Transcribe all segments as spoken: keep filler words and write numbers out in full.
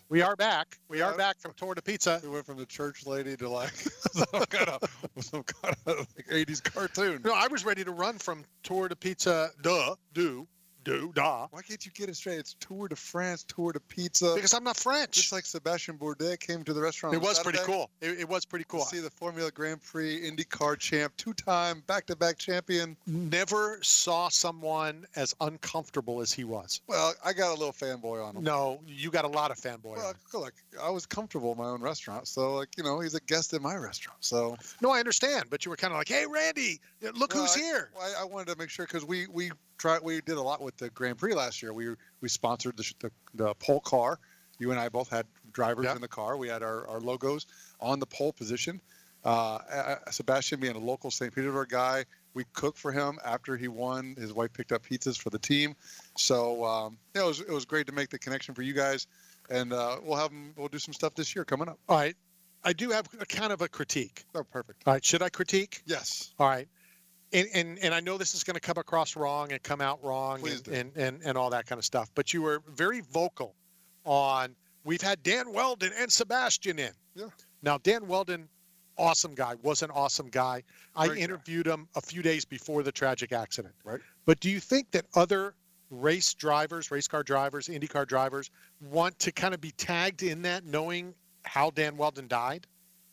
We are back. We Yeah. are back from Tour de Pizza. We went from the church lady to like some kind of some kind of like eighties cartoon. No, I was ready to run from Tour de Pizza. Duh, do, do, da. Why can't you get it straight? It's Tour de France, Tour de Pizza. Because I'm not French. Just like Sebastien Bourdais came to the restaurant. It on was pretty Saturday cool. It, it was pretty to cool. see the Formula Grand Prix IndyCar champ, two-time back-to-back champion. Never saw someone as uncomfortable as he was. Well, I got a little fanboy on him. No, you got a lot of fanboy. Well, on. look, I was comfortable in my own restaurant, so like you know, he's a guest in my restaurant. So No, I understand, but you were kind of like, "Hey, Randy, look Well, who's I- here." well, I, I wanted to make sure because we we tried we did a lot with the Grand Prix last year. We we sponsored the sh- the, the pole car. You and I both had drivers Yeah. in the car. We had our, our logos on the pole position. Uh, uh, Sebastian being a local Saint Petersburg guy, we cooked for him after he won. His wife picked up pizzas for the team, so um, yeah, it was it was great to make the connection for you guys. And uh, we'll have him, we'll do some stuff this year coming up. All right, I do have a kind of a critique. Oh, perfect. All right, should I critique? Yes. All right. And, and and I know this is going to come across wrong and come out wrong Please and, do. and, and, and all that kind of stuff. But you were very vocal on, we've had Dan Weldon and Sebastian in. Yeah. Now, Dan Weldon, awesome guy, was an awesome guy. I Great guy. interviewed him a few days before the tragic accident. Right. But do you think that other race drivers, race car drivers, IndyCar drivers want to kind of be tagged in that, knowing how Dan Weldon died?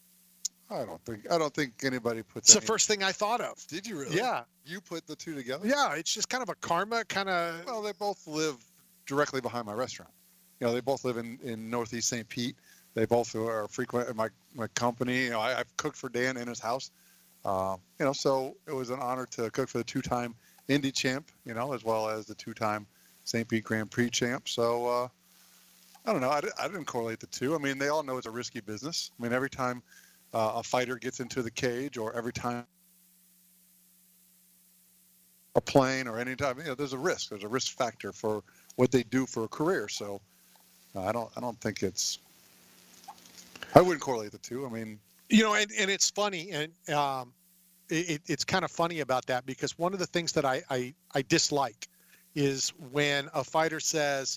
I don't think I don't think anybody puts. It's the any- first thing I thought of. Did you really? Yeah. You put the two together? Yeah, it's just kind of a karma kind of. Well, they both live directly behind my restaurant. You know, they both live in, in Northeast Saint Pete. They both are frequent at my, my company. You know, I, I've cooked for Dan in his house. Uh, you know, so it was an honor to cook for the two-time Indy champ, you know, as well as the two-time Saint Pete Grand Prix champ. So, uh, I don't know. I, di- I didn't correlate the two. I mean, they all know it's a risky business. I mean, every time uh, a fighter gets into the cage or every time a plane or any time, you know, there's a risk. There's a risk factor for what they do for a career. So uh, I don't, I don't think it's, I wouldn't correlate the two. I mean, You know, and, and it's funny, and um, it, it's kind of funny about that, because one of the things that I, I, I dislike is when a fighter says,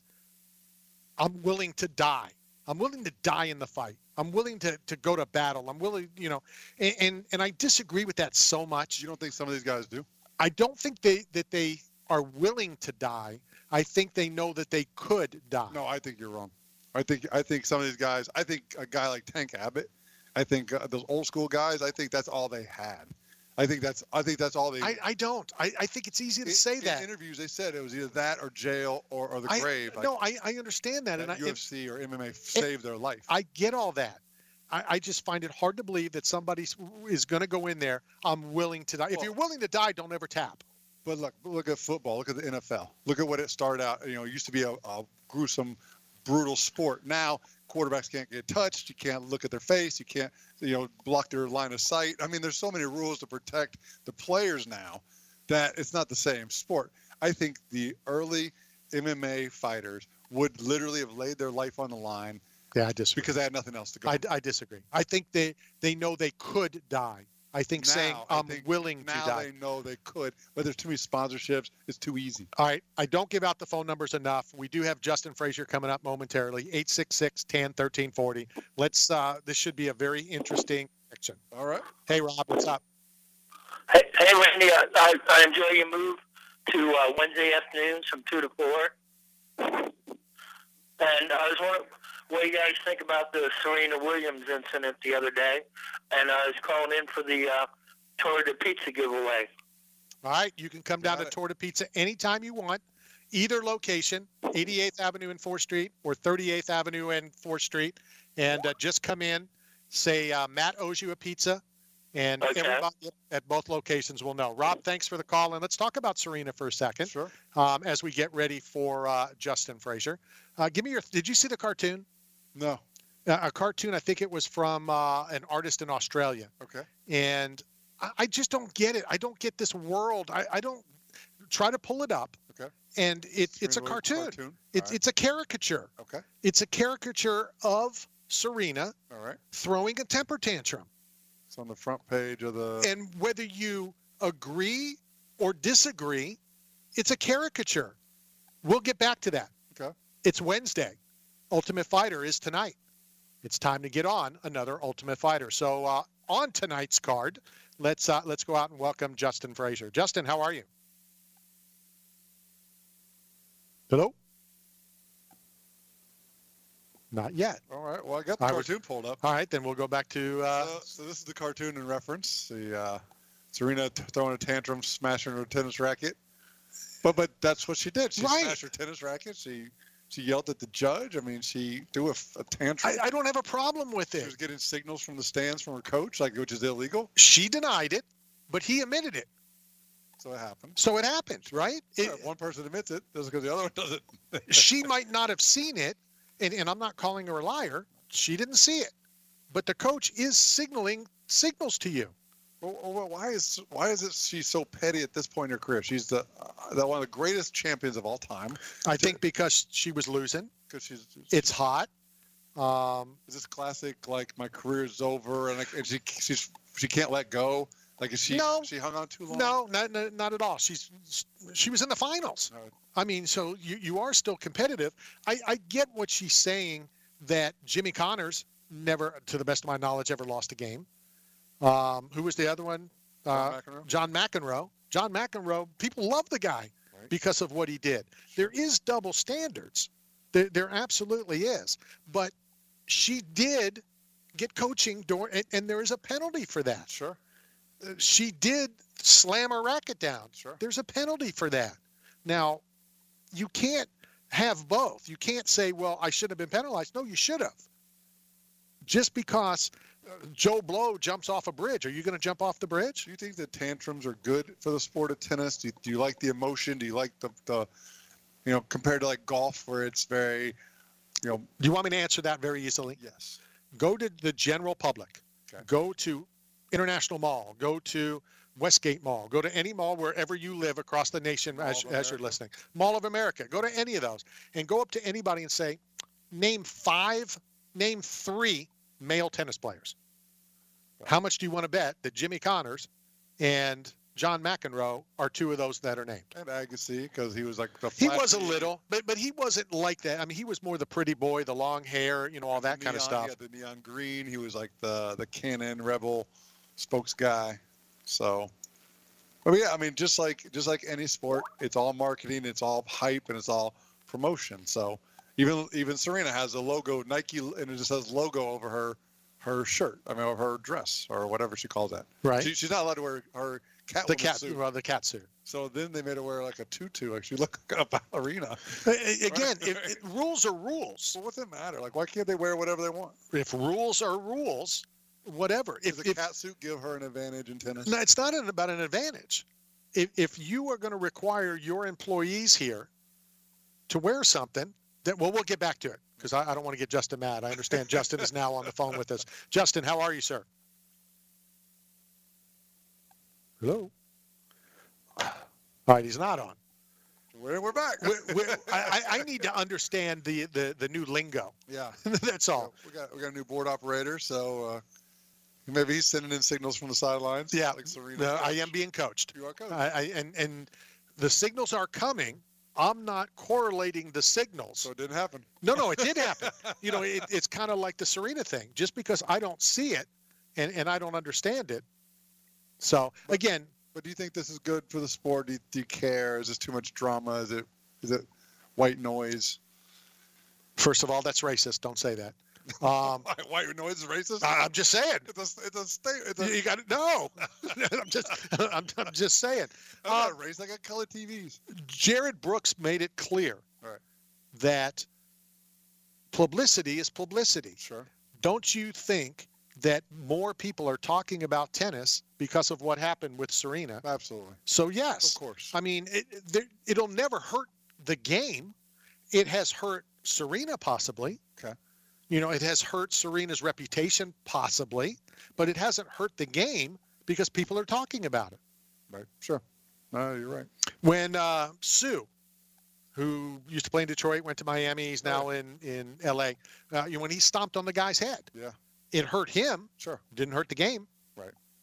I'm willing to die. I'm willing to die in the fight. I'm willing to, to go to battle. I'm willing, you know, and, and, and I disagree with that so much. you don't think some of these guys do? I don't think they that they are willing to die. I think they know that they could die. No, I think you're wrong. I think, I think some of these guys, I think a guy like Tank Abbott, I think uh, those old school guys, I think that's all they had. I think that's, I think that's all they. I, I don't. I, I think it's easy to in- say in that. interviews, they said it was either that or jail or, or the I, grave. Like, no, I, I understand that, that and I, U F C or M M A saved their life. I get all that. I, I just find it hard to believe that somebody s- is going to go in there. I'm willing to die. If Well- you're willing to die, don't ever tap. But look, look at football. Look at the N F L. Look at what it started out. You know, it used to be a, a gruesome, brutal sport. Now quarterbacks can't get touched. You can't look at their face. You can't, you know, block their line of sight. I mean, there's so many rules to protect the players now that it's not the same sport. I think the early M M A fighters would literally have laid their life on the line Yeah, I disagree. because they had nothing else to go. I, I disagree. I think they, they know they could die. I think Now, saying I I'm think willing to now die. they know they could, but there's too many sponsorships. It's too easy. All right. I don't give out the phone numbers enough. We do have Justin Frazier coming up momentarily. eight six six, one zero, one three four zero. Let's, uh, this should be a very interesting section. All right. Hey, Rob, what's up? Hey, hey Randy, I, I, I enjoy your move to uh, Wednesday afternoons from two to four. And I was wondering what you guys think about the Serena Williams incident the other day. And I was calling in for the uh, Tour de Pizza giveaway. All right. You can come down Got to it. Tour de Pizza anytime you want. Either location, eighty-eighth Avenue and fourth Street or thirty-eighth Avenue and fourth Street. And uh, just come in, say uh, Matt owes you a pizza, and Okay. everybody at both locations will know. Rob, thanks for the call. And let's talk about Serena for a second Sure. um, as we get ready for uh, Justin Frazier. Uh, give me your – did you see the cartoon? No. Uh, a cartoon, I think it was from uh, an artist in Australia. Okay. And I, I just don't get it. I don't get this world. I, I don't – try to pull it up. Okay. And it, it's a Serena Williams cartoon. cartoon. It's All right. it's a caricature. Okay. It's a caricature of Serena All right. throwing a temper tantrum. It's on the front page of the. And whether you agree or disagree, it's a caricature. We'll get back to that. Okay. It's Wednesday. Ultimate Fighter is tonight. It's time to get on another Ultimate Fighter. So uh, on tonight's card, let's uh, let's go out and welcome Justin Frazier. Justin, how are you? Hello? Not yet. All right. Well, I got the I was- cartoon pulled up. All right, then we'll go back to. Uh, Uh, so this is the cartoon in reference. The uh, Serena t- throwing a tantrum, smashing her tennis racket. But but that's what she did. She Right. smashed her tennis racket. She she yelled at the judge. I mean, she threw a, f- a tantrum. I, I don't have a problem with She was it. getting signals from the stands from her coach, like which is illegal. She denied it, but he admitted it. So it happened. So it happened, right? It- Sure, one person admits it, doesn't because the other one doesn't. she might not have seen it, and, and I'm not calling her a liar. She didn't see it, but the coach is signaling signals to you. Well, well, why is why is it she's so petty at this point in her career? She's the, uh, the one of the greatest champions of all time. I think because she was losing. Because she's It's hot. Um, is this classic like my career's over and, like, and she she's she can't let go. Like is she No. she hung on too long? no, not, not not at all. She's she was in the finals. No. I mean, so you, you are still competitive. I, I get what she's saying, that Jimmy Connors never, to the best of my knowledge, ever lost a game. Um, who was the other one? John Uh, McEnroe? John McEnroe. John McEnroe, people love the guy Right. because of what he did. There is double standards. There, there absolutely is. But she did get coaching, door, and, and there is a penalty for that. Sure. Uh, She did slam her racket down. Sure. There's a penalty for that. Now, you can't have both. You can't say, well, I shouldn't have been penalized. No, you should have. Just because uh, Joe Blow jumps off a bridge, are you going to jump off the bridge? Do you think that tantrums are good for the sport of tennis? Do you, do you like the emotion? Do you like the, the, you know, compared to like golf where it's very, you know, Do you want me to answer that very easily? yes. Go to the general public. Okay. Go to International Mall. Go to Westgate Mall. Go to any mall wherever you live across the nation Mall as, of as you're America. listening. Mall of America. Go to any of those and go up to anybody and say, name five, name three male tennis players. How much do you want to bet that Jimmy Connors and John McEnroe are two of those that are named? And Agassi, because he was like the He was a flashy- little, but but he wasn't like that. I mean, he was more the pretty boy, the long hair, you know, all that kind of neon- stuff. He had the neon green. He was like the the Canon Rebel spokes guy. So, but yeah, I mean, just like just like any sport, it's all marketing, it's all hype, and it's all promotion. So even even Serena has a logo, Nike, and it just says logo over her her shirt. I mean, over her dress or whatever she calls that. Right. She, she's not allowed to wear her cat The cat, suit. well, the cat suit. So then they made her wear like a tutu. Like she looked like a ballerina. A- a- Again, if, it, rules are rules. So what's it matter? Like, why can't they wear whatever they want? If rules are rules, whatever. Does If, a if cat suit give her an advantage in tennis? no, it's not an, about an advantage. If if you are going to require your employees here to wear something, then well, we'll get back to it because I, I don't want to get Justin mad. I understand Justin is now on the phone with us. Justin, how are you, sir? Hello. All right, he's not on. We're, we're back. We're, we're, I, I I need to understand the, the, the new lingo. yeah. That's all. We got we got a new board operator, so uh, maybe he's sending in signals from the sidelines. Yeah, like Serena. No, I am being coached. You are coach. I, I and and the signals are coming. I'm not correlating the signals. So it didn't happen. No, no, it did happen. You know, it, it's kind of like the Serena thing. Just because I don't see it and, and I don't understand it. So again, But do you think this is good for the sport? Do you, do you care? Is this too much drama? Is it is it white noise? first of all, that's racist. Don't say that. Um, White, white noise is racist? I, I'm just saying. It's a it's a state. It's You, a, you got to no. I'm just I'm, I'm just saying. I'm Uh, not racist. I got color T Vs. Jared Brooks made it clear Right. that publicity is publicity. Sure. Don't you think that more people are talking about tennis because of what happened with Serena? Absolutely. So yes, Of course. I mean, it, it, there, it'll never hurt the game. It has hurt Serena possibly. Okay. You know, it has hurt Serena's reputation possibly, but it hasn't hurt the game because people are talking about it. Right. Sure. No, you're right. When uh, Sue, who used to play in Detroit, went to Miami, he's now in, in L A, uh, you know, when he stomped on the guy's head, Yeah. it hurt him, Sure. didn't hurt the game. Right.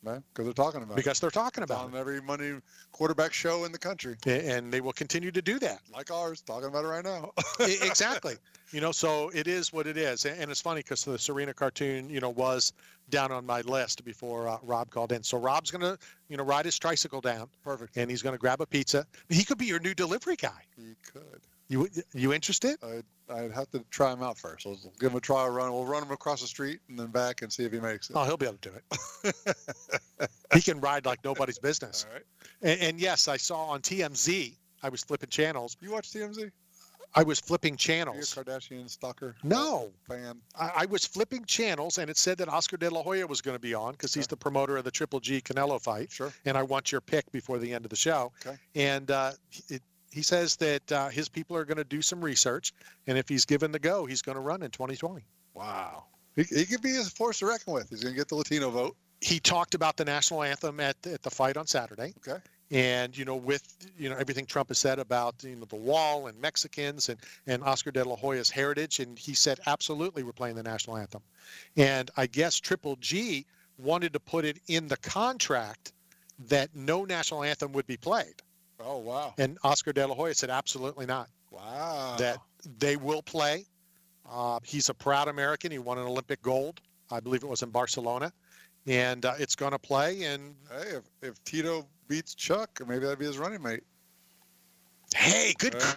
Man, because they're talking about because it. they're talking It's about on it. every Monday quarterback show in the country. A- And they will continue to do that. Like ours, talking about it right now. E- exactly. You know, so it is what it is. And and it's funny because the Serena cartoon, you know, was down on my list before uh, Rob called in. So Rob's going to, you know, ride his tricycle down. Perfect. And he's going to grab a pizza. He could be your new delivery guy. He could. You you interested? I'd, I'd have to try him out first. We'll give him a trial run. We'll run him across the street and then back and see if he makes it. Oh, he'll be able to do it. He can ride like nobody's business. All right. And, and yes, I saw on T M Z, I was flipping channels. You watch T M Z? I was flipping Are you a channels. Kardashian stalker? No. Fan? I, I was flipping channels, and it said that Oscar De La Hoya was going to be on because he's the promoter of the Triple G Canelo fight. Sure. And I want your pick before the end of the show. Okay. And uh, it, he says that uh, his people are going to do some research, and if he's given the go, he's going to run in twenty twenty. Wow. He, he could be a force to reckon with. He's going to get the Latino vote. He talked about the national anthem at, at the fight on Saturday. Okay. And, you know, with, you know, everything Trump has said about, you know, the wall and Mexicans and, and Oscar De La Hoya's heritage. And he said, absolutely, we're playing the national anthem. And I guess Triple G wanted to put it in the contract that no national anthem would be played. Oh, wow. And Oscar De La Hoya said, absolutely not. Wow. That they will play. Uh, he's a proud American. He won an Olympic gold. I believe it was in Barcelona. And uh, it's going to play. And Hey, if, if Tito beats Chuck, maybe that'd be his running mate. hey, good. Uh,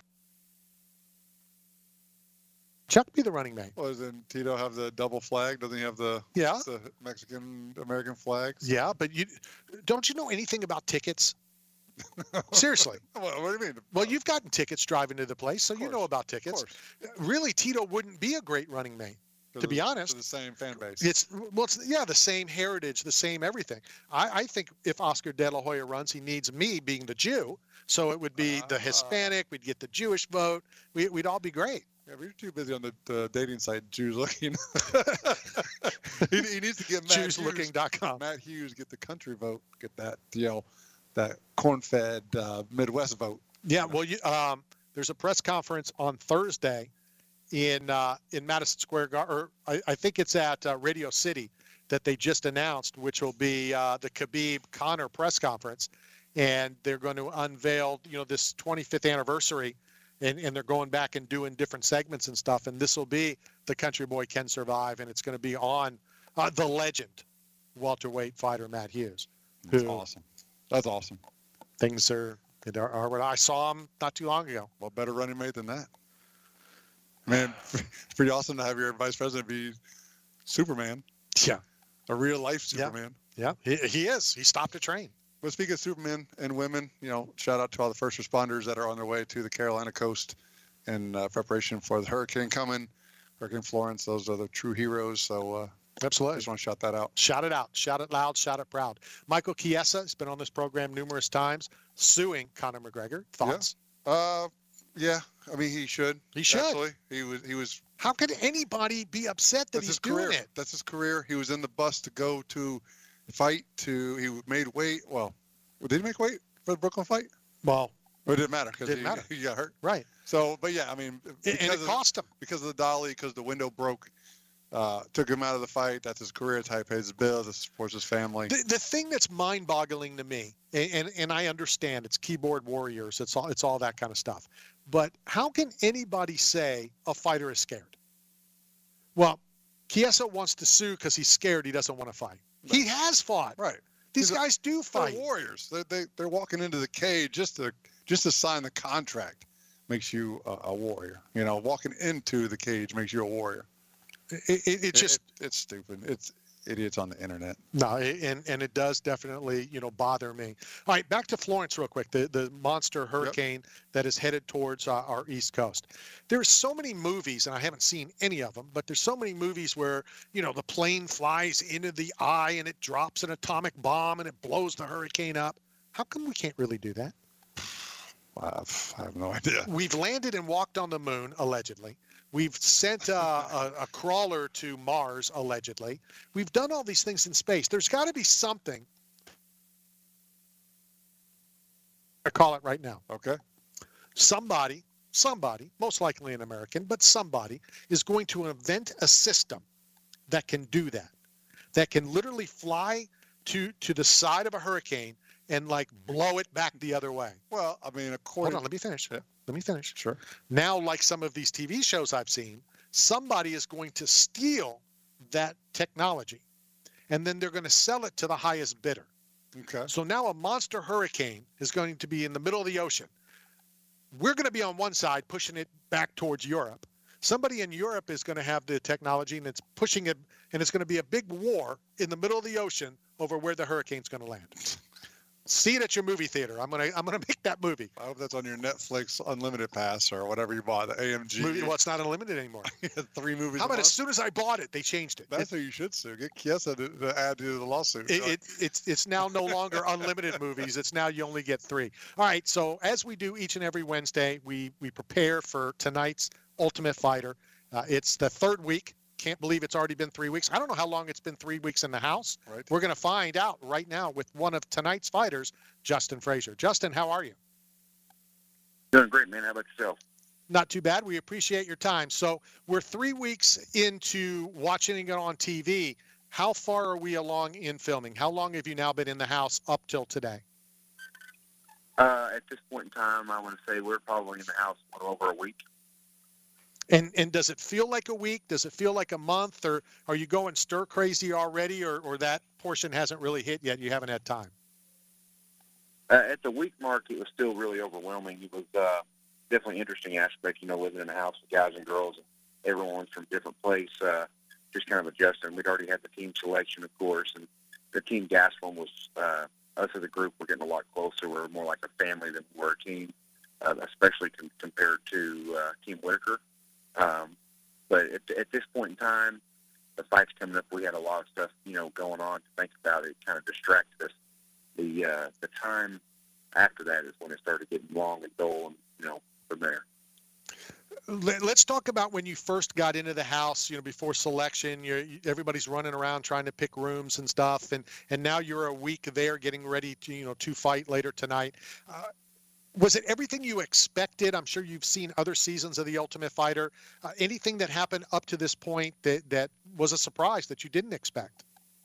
Chuck be the running mate. well, doesn't Tito have the double flag? Doesn't he have the, Yeah. the Mexican-American flags? Yeah, but you don't you know anything about tickets? Seriously. What, what do you mean? Well, you've gotten tickets driving to the place, so you course, know about Of tickets. course. Really, Tito wouldn't be a great running mate. To To be the- honest. to the same fan base. It's well, it's yeah, the same heritage, the same everything. I, I think if Oscar De La Hoya runs, he needs me being the Jew, so it would be the Ah. Hispanic. We'd get the Jewish vote. We, we'd all be great. Yeah, but you're too busy on the, the dating site, Jews Looking. he, he needs to get Matt Jews looking Hughes, dot com. Matt Hughes get the country vote, get that you know, that corn-fed uh, Midwest vote. Yeah, well, you, um, there's a press conference on Thursday in uh, in Madison Square Garden, or I, I think it's at uh, Radio City, that they just announced, which will be uh, the Khabib Conor press conference, and they're going to unveil, you know, this twenty-fifth anniversary, and, and they're going back and doing different segments and stuff, and this will be The Country Boy Can Survive, and it's going to be on uh, the legend welterweight fighter Matt Hughes. That's Who- awesome. That's awesome. Things are are, are what I saw him not too long ago. What better running mate than that? Man, it's pretty awesome to have your vice president be Superman, Yeah. a real life Yeah. Superman. Yeah, he, he is. He stopped a train. But speaking of Supermen and women, you know, shout out to all the first responders that are on their way to the Carolina coast in uh, preparation for the hurricane coming, Hurricane Florence. Those are the true heroes. So uh, I Absolutely. just want to shout that out. Shout it out. Shout it loud. Shout it proud. Michael Chiesa has been on this program numerous times, suing Conor McGregor. Thoughts? Uh, yeah, I mean he should. He should. Actually, he was. He was. How could anybody be upset that That's he's his doing career. it? That's his career. He was in the bus to go to fight. To he made weight. Well, did he make weight for the Brooklyn fight? Well, Or it didn't matter because Didn't he, matter. he got hurt. right. So, but yeah, I mean, And, because and it of, cost him. because of the dolly, because the window broke, uh, took him out of the fight. That's his career. It's how he pays his bills. It supports his family. The, the thing that's mind-boggling to me, and, and and I understand it's keyboard warriors, it's all it's all that kind of stuff. But how can anybody say a fighter is scared? Well, Chiesa wants to sue because he's scared he doesn't want to fight. He has fought. Right. These He's a- guys do They're fight. warriors. They they they're walking into the cage just to just to sign the contract makes you a, a warrior. You know, walking into the cage makes you a warrior. It, it, it It- just it- it's stupid. It's idiots on the internet. no, it- and and it does definitely you know bother me. All right, back to Florence real quick. The the monster hurricane that is headed towards uh, our east coast. There's so many movies, and I haven't seen any of them, but there's so many movies where you know the plane flies into the eye and it drops an atomic bomb and it blows the hurricane up. How come we can't really do that? I have, I have no idea. We've landed and walked on the moon, allegedly. We've sent uh, a, a crawler to Mars, allegedly. We've done all these things in space. There's got to be something. I call it right now. Okay. Somebody, somebody, most likely an American, but somebody is going to invent a system that can do that, that can literally fly to to the side of a hurricane and like blow it back the other way. Well, I mean, Hold according on, let me finish. Yeah. Let me finish. Sure. Now, like some of these T V shows I've seen, somebody is going to steal that technology, and then they're going to sell it to the highest bidder. Okay. So now a monster hurricane is going to be in the middle of the ocean. We're going to be on one side pushing it back towards Europe. Somebody in Europe is going to have the technology, and it's pushing it, and it's going to be a big war in the middle of the ocean over where the hurricane's going to land. See it at your movie theater. I'm gonna I'm gonna make that movie. I hope that's on your Netflix Unlimited Pass or whatever you bought, the A M G. movie well, it's not unlimited anymore. Three movies. How a about month? as soon as I bought it, they changed it. That's It, who you should sue. Get Kiesa to, to add to the lawsuit. it, it it's it's now no longer unlimited movies. It's now you only get three. All right. So as we do each and every Wednesday, we we prepare for tonight's Ultimate Fighter. Uh, it's the third week. Can't believe it's already been three weeks. I don't know how long it's been three weeks in the house. Right. We're going to find out right now with one of tonight's fighters, Justin Frazier. Justin, how are you? Doing great, man. How about yourself? Not too bad. We appreciate your time. So we're three weeks into watching it on T V. How far are we along in filming? How long have you now been in the house up till today? Uh, at this point in time, I want to say we're probably in the house a little over a week. And and does it feel like a week? Does it feel like a month? Or are you going stir crazy already? Or, or that portion hasn't really hit yet? You haven't had time? Uh, at the week mark, it was still really overwhelming. It was uh, definitely an interesting aspect, you know, living in a house with guys and girls, and everyone's from different place, uh, just kind of adjusting. We'd already had the team selection, of course, and the team Gaslam was, uh, us as a group, we're getting a lot closer. We're more like a family than we were a team, uh, especially com- compared to uh, Team Whitaker. Um, but at, at this point in time, the fight's coming up. We had a lot of stuff, you know, going on to think about. It kind of distracted us. The uh, the time after that is when it started getting long and dull, and you know, from there. Let- Let's talk about when you first got into the house. You know, before selection, you're, you, everybody's running around trying to pick rooms and stuff, and and now you're a week there, getting ready to you know to fight later tonight. Uh, Was it everything you expected? I'm sure you've seen other seasons of The Ultimate Fighter. Uh, anything that happened up to this point that, that was a surprise that you didn't expect?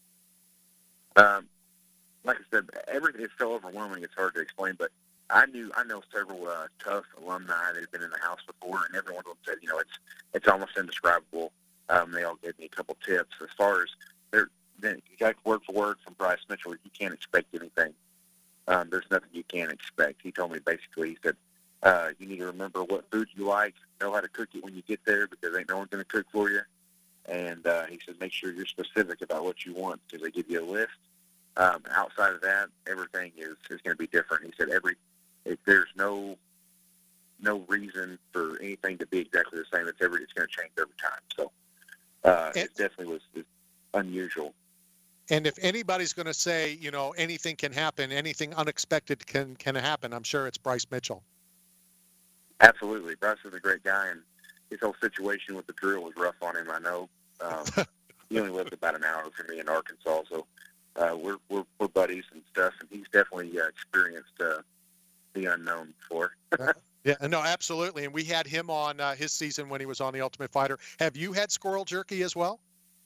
Um, like I said, everything is so overwhelming. It's hard to explain. But I knew I know several uh, tough alumni that have been in the house before, and every one of them said, you know, it's it's almost indescribable. Um, they all gave me a couple tips as far as they're. Then you got word for word from Bryce Mitchell. You can't expect anything. Um, there's nothing you can't expect. He told me basically, he said, uh, you need to remember what food you like, know how to cook it when you get there because ain't no one going to cook for you. And uh, he said, make sure you're specific about what you want because they give you a list. Um, outside of that, everything is, is going to be different. He said, every if there's no no reason for anything to be exactly the same. It's every it's going to change every time. So uh, it definitely was, was unusual. And if anybody's going to say, you know, anything can happen, anything unexpected can can happen, I'm sure it's Bryce Mitchell. Absolutely. Bryce is a great guy, and his whole situation with the drill was rough on him, I know. Um, he only lived about an hour from me in Arkansas, so uh, we're, we're we're buddies and stuff, and he's definitely uh, experienced uh, the unknown before. Yeah, no, absolutely. And we had him on uh, his season when he was on The Ultimate Fighter. Have you had squirrel jerky as well?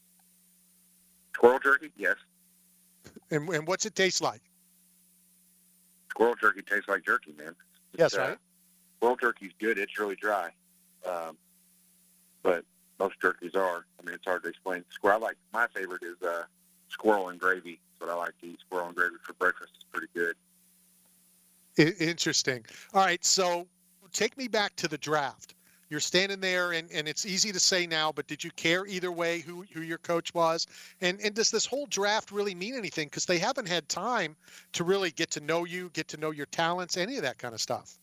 Squirrel jerky? Yes. And, and what's it taste like? Squirrel jerky tastes like jerky, man. It's, Yes, uh, right? Squirrel jerky's good. It's really dry. Um, but most jerkies are. I mean, it's hard to explain. Squirrel, I like, my favorite is uh, squirrel and gravy. That's what I like to eat. Squirrel and gravy for breakfast is pretty good. I- interesting. All right, so take me back to the draft. You're standing there, and, and it's easy to say now, but did you care either way who, who your coach was? And and does this whole draft really mean anything? Because they haven't had time to really get to know you, get to know your talents, any of that kind of stuff.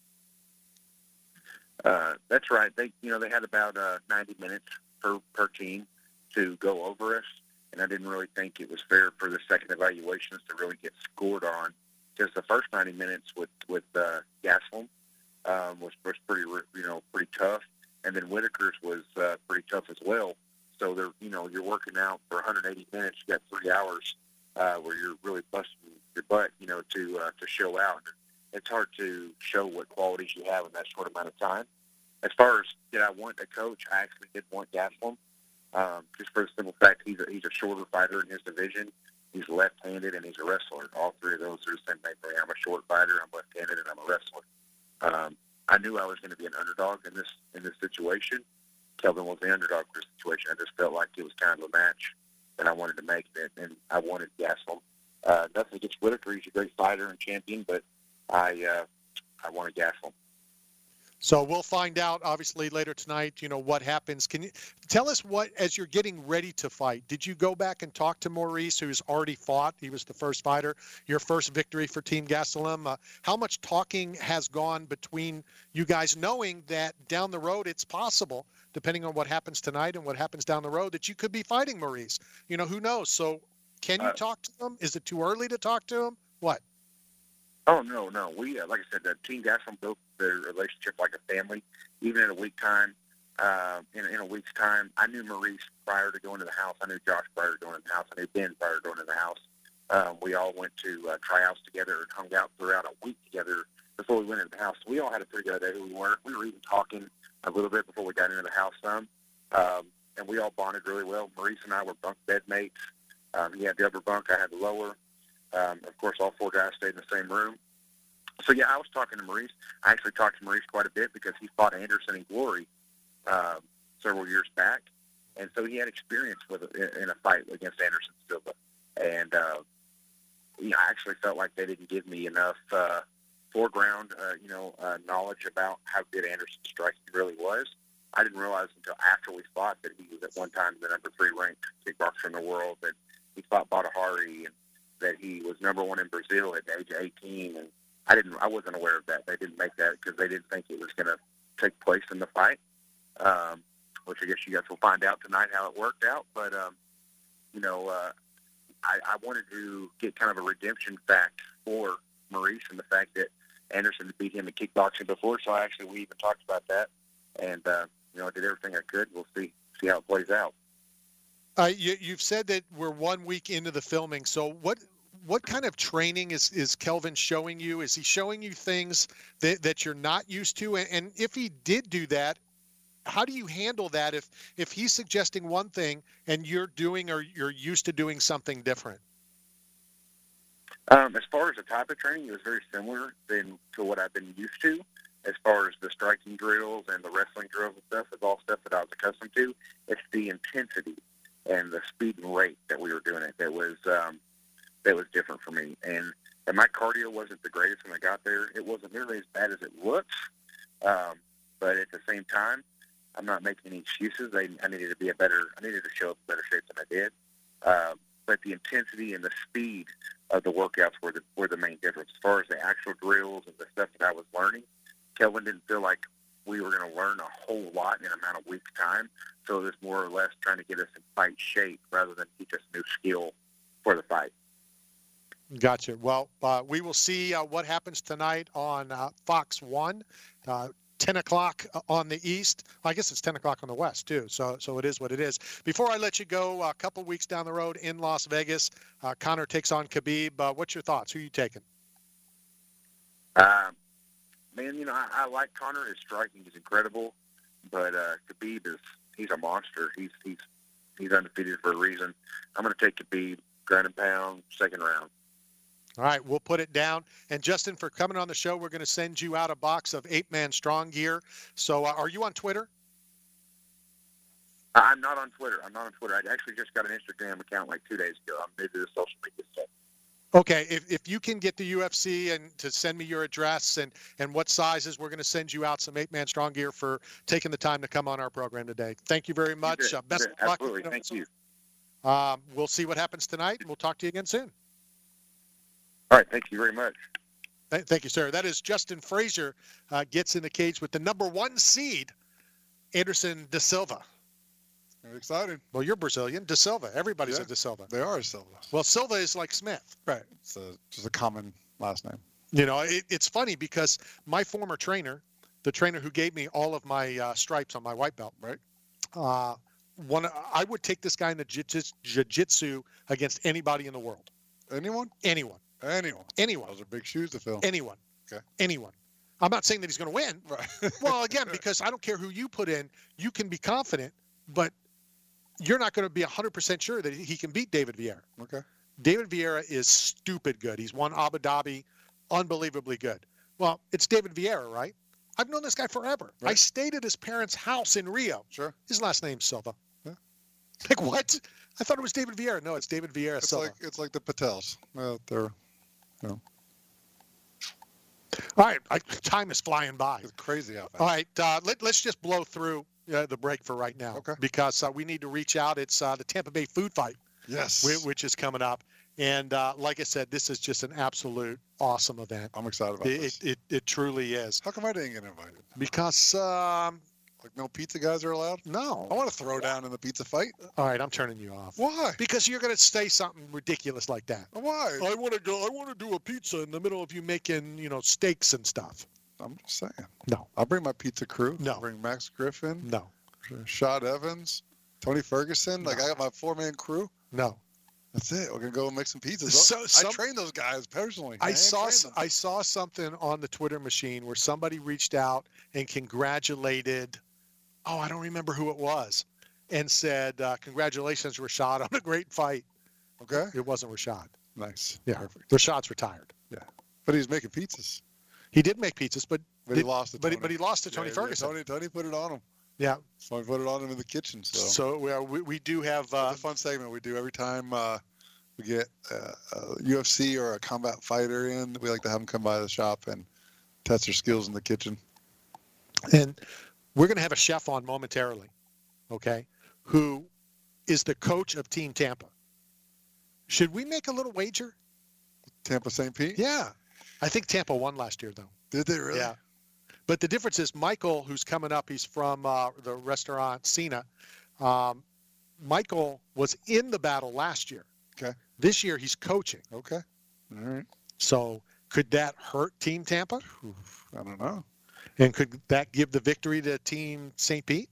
Uh, that's right. They, you know, they had about uh, ninety minutes per, per team to go over us, and I didn't really think it was fair for the second evaluations to really get scored on, because the first ninety minutes with with uh, Gaslam um, was was pretty, you know, pretty tough, and then Whitaker's was uh, pretty tough as well. So they're, you know, you're working out for one hundred eighty minutes. You got three hours uh, where you're really busting your butt, you know, to uh, to show out. It's hard to show what qualities you have in that short amount of time. As far as did I want a coach, I actually did want Gaslam, um, just for the simple fact he's a, he's a shorter fighter in his division. he's left-handed, and he's a wrestler. All three of those are the same thing for me. I'm a short fighter, I'm left-handed, and I'm a wrestler. Um, I knew I was going to be an underdog in this in this situation. Kelvin was the underdog for the situation. I just felt like it was kind of a match that I wanted to make, and, and I wanted Gastelum. Uh, nothing against Whitaker. He's a great fighter and champion, but I uh, I wanted Gastelum. So we'll find out, obviously, later tonight, you know, what happens. Can you tell us what, as you're getting ready to fight, did you go back and talk to Maurice, who's already fought? He was the first fighter, your first victory for Team Gastelum. Uh, how much talking has gone between you guys, knowing that down the road it's possible, depending on what happens tonight and what happens down the road, that you could be fighting Maurice? You know, who knows? So can you Uh, talk to him? Is it too early to talk to him? What? Oh, no, no. We, uh, like I said, the Team Gastelum built their relationship like a family. Even in a week time, uh, in, in a week's time, I knew Maurice prior to going to the house. I knew Josh prior to going to the house. I knew Ben prior to going to the house. Um, we all went to uh, tryouts together and hung out throughout a week together before we went into the house. So we all had a pretty good idea who we were. We were even talking a little bit before we got into the house some, um, and we all bonded really well. Maurice and I were bunk bed mates. Um, he had the upper bunk. I had the lower. Um, of course, all four guys stayed in the same room. So, yeah, I was talking to Maurice. I actually talked to Maurice quite a bit because he fought Anderson in Glory uh, several years back. And so he had experience with in a fight against Anderson Silva. And, uh, you know, I actually felt like they didn't give me enough uh, foreground, uh, you know, uh, knowledge about how good Anderson's striking really was. I didn't realize until after we fought that he was at one time the number three ranked kickboxer in the world, that he fought Badahari, and that he was number one in Brazil at the age of eighteen. And I didn't, I wasn't aware of that. They didn't make that because they didn't think it was going to take place in the fight, um, which I guess you guys will find out tonight how it worked out. But, um, you know, uh, I, I wanted to get kind of a redemption fact for Maurice and the fact that Anderson had beat him in kickboxing before. So I actually, we even talked about that. And, uh, you know, I did everything I could. We'll see, see how it plays out. Uh, you, you've said that we're one week into the filming. So what what kind of training is, is Kelvin showing you? Is he showing you things that, that you're not used to? And, and if he did do that, how do you handle that if, if he's suggesting one thing and you're doing or you're used to doing something different? Um, as far as the type of training, it was very similar than to what I've been used to. As far as the striking drills and the wrestling drills and stuff, it's all stuff that I was accustomed to. It's the intensity and the speed and rate that we were doing it that was um, that was different for me. And, and my cardio wasn't the greatest when I got there. It wasn't nearly as bad as it looks, um, but at the same time, I'm not making any excuses. I, I needed to be a better. I needed to show up in better shape than I did. Um, but the intensity and the speed of the workouts were the were the main difference. As far as the actual drills and the stuff that I was learning, Kelvin didn't feel like we were going to learn a whole lot in an amount of weeks' time. So it was more or less trying to get us in fight shape rather than teach us a new skill for the fight. Gotcha. Well, uh, we will see uh, what happens tonight on uh, Fox one, uh, ten o'clock on the East. I guess it's ten o'clock on the West, too. So so it is what it is. Before I let you go, a couple weeks down the road in Las Vegas, uh, Conor takes on Khabib. Uh, what's your thoughts? Who are you taking? Um, man, you know, I, I like Conor. His striking is incredible. But uh, Khabib is he's a monster. He's he's he's undefeated for a reason. I'm going to take Khabib, ground and pound, second round. All right, we'll put it down. And Justin, for coming on the show, we're going to send you out a box of Ape Man Strong gear. So uh, are you on Twitter? I'm not on Twitter. I'm not on Twitter. I actually just got an Instagram account like two days ago. I'm new to the social media stuff. Okay, if, if you can get the U F C and to send me your address and, and what sizes, we're going to send you out some Ape Man Strong gear for taking the time to come on our program today. Thank you very much. You uh, best of luck. Absolutely. Thank you. Um, we'll see what happens tonight, and we'll talk to you again soon. All right. Thank you very much. Th- thank you, sir. That is Justin Frazier uh, gets in the cage with the number one seed, Anderson Da Silva. Very exciting. Well, you're Brazilian. Da Silva. Everybody's Yeah. a Da Silva. They are Silva. Well, Silva is like Smith. Right. It's a, just a common last name. You know, it, it's funny because my former trainer, the trainer who gave me all of my uh, stripes on my white belt, Right. uh, one I would take this guy in the jiu- jiu-jitsu against anybody in the world. Anyone? Anyone. Anyone. Anyone. Those are big shoes to fill. Anyone. Okay. Anyone. I'm not saying that he's going to win. Right. Well, again, because I don't care who you put in, you can be confident, but you're not going to be one hundred percent sure that he can beat David Vieira. Okay. David Vieira is stupid good. He's won Abu Dhabi, unbelievably good. Well, it's David Vieira, right? I've known this guy forever. Right. I stayed at his parents' house in Rio. Sure. His last name's Silva. Yeah. Like, what? I thought it was David Vieira. No, it's David Vieira It's Silva. like it's like the Patels. Uh, they're, you know, All right. I, time is flying by. it's crazy out there. All right. Uh, let, let's just blow through uh, the break for right now. Okay. Because uh, we need to reach out. It's uh, the Tampa Bay Food Fight, Yes. whi- which is coming up. And uh, like I said, this is just an absolute awesome event. I'm excited about It, this. it, it, it truly is. How come I didn't get invited? Because, um, Like no pizza guys are allowed? no. I want to throw down in the pizza fight. All right. I'm turning you off. Why? Because you're going to say something ridiculous like that. Why? I want to go. I want to do a pizza in the middle of you making, you know, steaks and stuff. I'm just saying. No. I'll bring my pizza crew. No. I'll bring Max Griffin, No. Shad Evans, Tony Ferguson. Like No. I got my four man crew. No. That's it. We're gonna go and make some pizzas. So- some- I train those guys personally. I hand saw. train them. I saw something on the Twitter machine where somebody reached out and congratulated. Oh, I don't remember who it was, and said, uh, "Congratulations, Rashad, on a great fight." Okay. It wasn't Rashad. Nice. Yeah. Perfect. Rashad's retired. But he's making pizzas. He did make pizzas, but But he Did- lost to but Tony. he, but he lost to Yeah, Tony yeah, Ferguson. Tony, Tony put it on him. Yeah. Tony put it on him in the kitchen. So, So we, are, we we do have. Uh, it's a fun segment we do every time uh, we get uh, a U F C or a combat fighter in. We like to have them come by the shop and test their skills in the kitchen. And we're going to have a chef on momentarily, okay, who is the coach of Team Tampa. Should we make a little wager? Tampa Saint Pete? Yeah. I think Tampa won last year, though. Did they really? Yeah. But the difference is Michael, who's coming up, he's from uh, the restaurant Cena. Um, Michael was in the battle last year. Okay. This year he's coaching. Okay. All right. So could that hurt Team Tampa? I don't know. And could that give the victory to Team Saint Pete?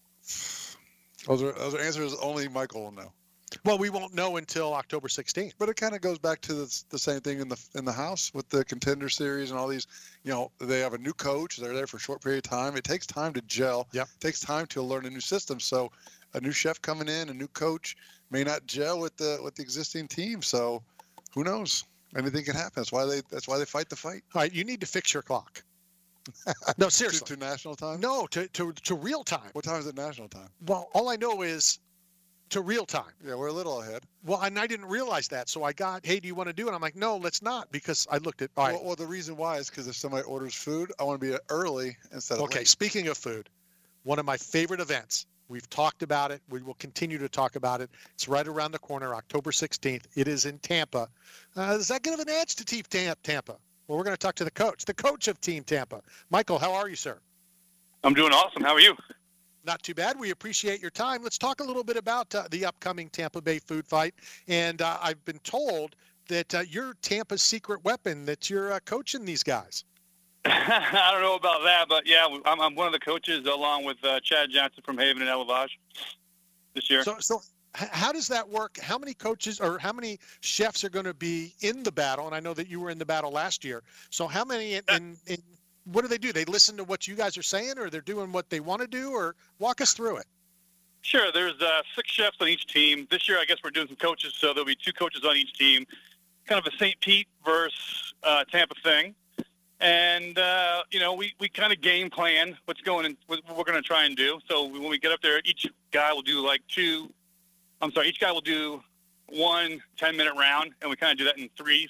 Those are, those are answers only Michael will know. Well, we won't know until October sixteenth. But it kind of goes back to the, the same thing in the in the house with the Contender Series and all these. You know, they have a new coach. They're there for a short period of time. It takes time to gel. Yep. It takes time to learn a new system. So, a new chef coming in, a new coach may not gel with the with the existing team. So, who knows? Anything can happen. That's why they that's why they fight the fight. All right, you need to fix your clock. No, To, seriously. to national time. No, to, to, to real time. What time is it national time? Well, all I know is to real time. Yeah, we're a little ahead. Well, and I didn't realize that. So I got, hey, do you want to do it? I'm like, no, let's not, because I looked at, all right. Well, well, the reason why is because if somebody orders food, I want to be early instead of Okay, late. speaking of food, one of my favorite events. We've talked about it. We will continue to talk about it. It's right around the corner, October sixteenth. It is in Tampa. Uh, does that give an edge to Team Tam- Tampa? Well, we're going to talk to the coach, the coach of Team Tampa. Michael, how are you, sir? I'm doing awesome. How are you? Not too bad. We appreciate your time. Let's talk a little bit about uh, the upcoming Tampa Bay food fight. And uh, I've been told that uh, you're Tampa's secret weapon, that you're uh, coaching these guys. I don't know about that, but yeah, I'm, I'm one of the coaches along with uh, Chad Johnson from Haven and Elevage this year. So, so h- how does that work? How many coaches or how many chefs are going to be in the battle? And I know that you were in the battle last year. So how many, in, in, in, what do they do? They listen to what you guys are saying, or they're doing what they want to do, or walk us through it. Sure, there's uh, six chefs on each team. This year, I guess we're doing some coaches, so there'll be two coaches on each team. Kind of a Saint Pete versus uh, Tampa thing. And, uh, you know, we, we kind of game plan what's going in, what we're going to try and do. So when we get up there, each guy will do like two, I'm sorry, each guy will do one ten-minute round, and we kind of do that in threes.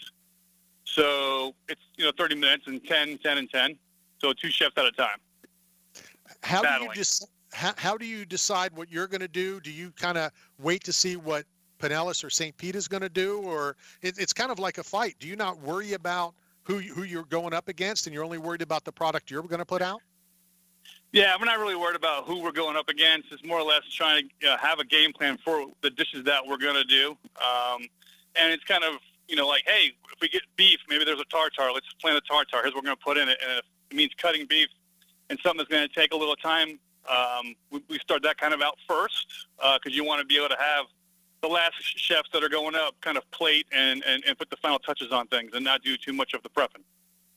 So it's, you know, thirty minutes and ten, ten, and ten. So two chefs at a time. How do you Battling. just how, how do you decide what you're going to do? Do you kind of wait to see what Pinellas or Saint Pete is going to do, or it, it's kind of like a fight? Do you not worry about who you- who you're going up against, and you're only worried about the product you're going to put out? Yeah, we're not really worried about who we're going up against. It's more or less trying to uh, have a game plan for the dishes that we're going to do. Um, and it's kind of, you know, like, hey, if we get beef, maybe there's a tartare. Let's plan the tartare. Here's what we're going to put in it. And if it means cutting beef and something that's going to take a little time, um, we, we start that kind of out first because uh, you want to be able to have the last chefs that are going up kind of plate and, and, and put the final touches on things and not do too much of the prepping.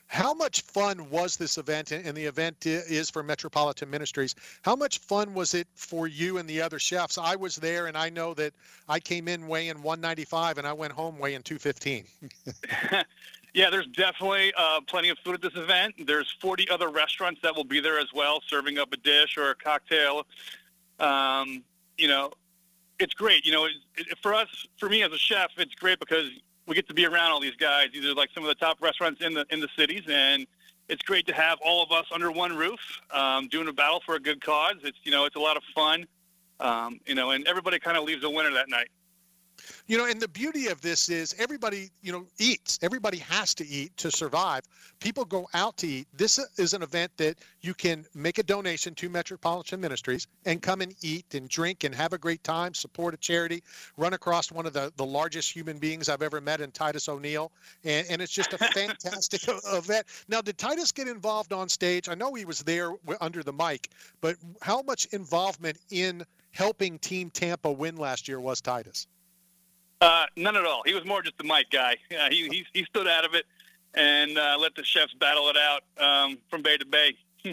How much fun was this event? And the event is for Metropolitan Ministries. How much fun was it for you and the other chefs? I was there, and I know that I came in weighing one ninety-five, and I went home weighing two fifteen. Yeah, there's definitely uh, plenty of food at this event. There's forty other restaurants that will be there as well, serving up a dish or a cocktail. Um, you know, it's great. You know, it, it, for us, for me as a chef, it's great because we get to be around all these guys. These are like some of the top restaurants in the in the cities, and it's great to have all of us under one roof, um, doing a battle for a good cause. It's you know, it's a lot of fun, um, you know, and everybody kind of leaves a winner that night. You know, and the beauty of this is everybody, you know, eats. Everybody has to eat to survive. People go out to eat. This is an event that you can make a donation to Metropolitan Ministries and come and eat and drink and have a great time, support a charity, run across one of the, the largest human beings I've ever met in Titus O'Neill. And, and it's just a fantastic event. Now, did Titus get involved on stage? I know he was there under the mic, but how much involvement in helping Team Tampa win last year was Titus? Uh, none at all. He was more just the mic guy. Yeah, he, he he stood out of it and uh, let the chefs battle it out um, from bay to bay.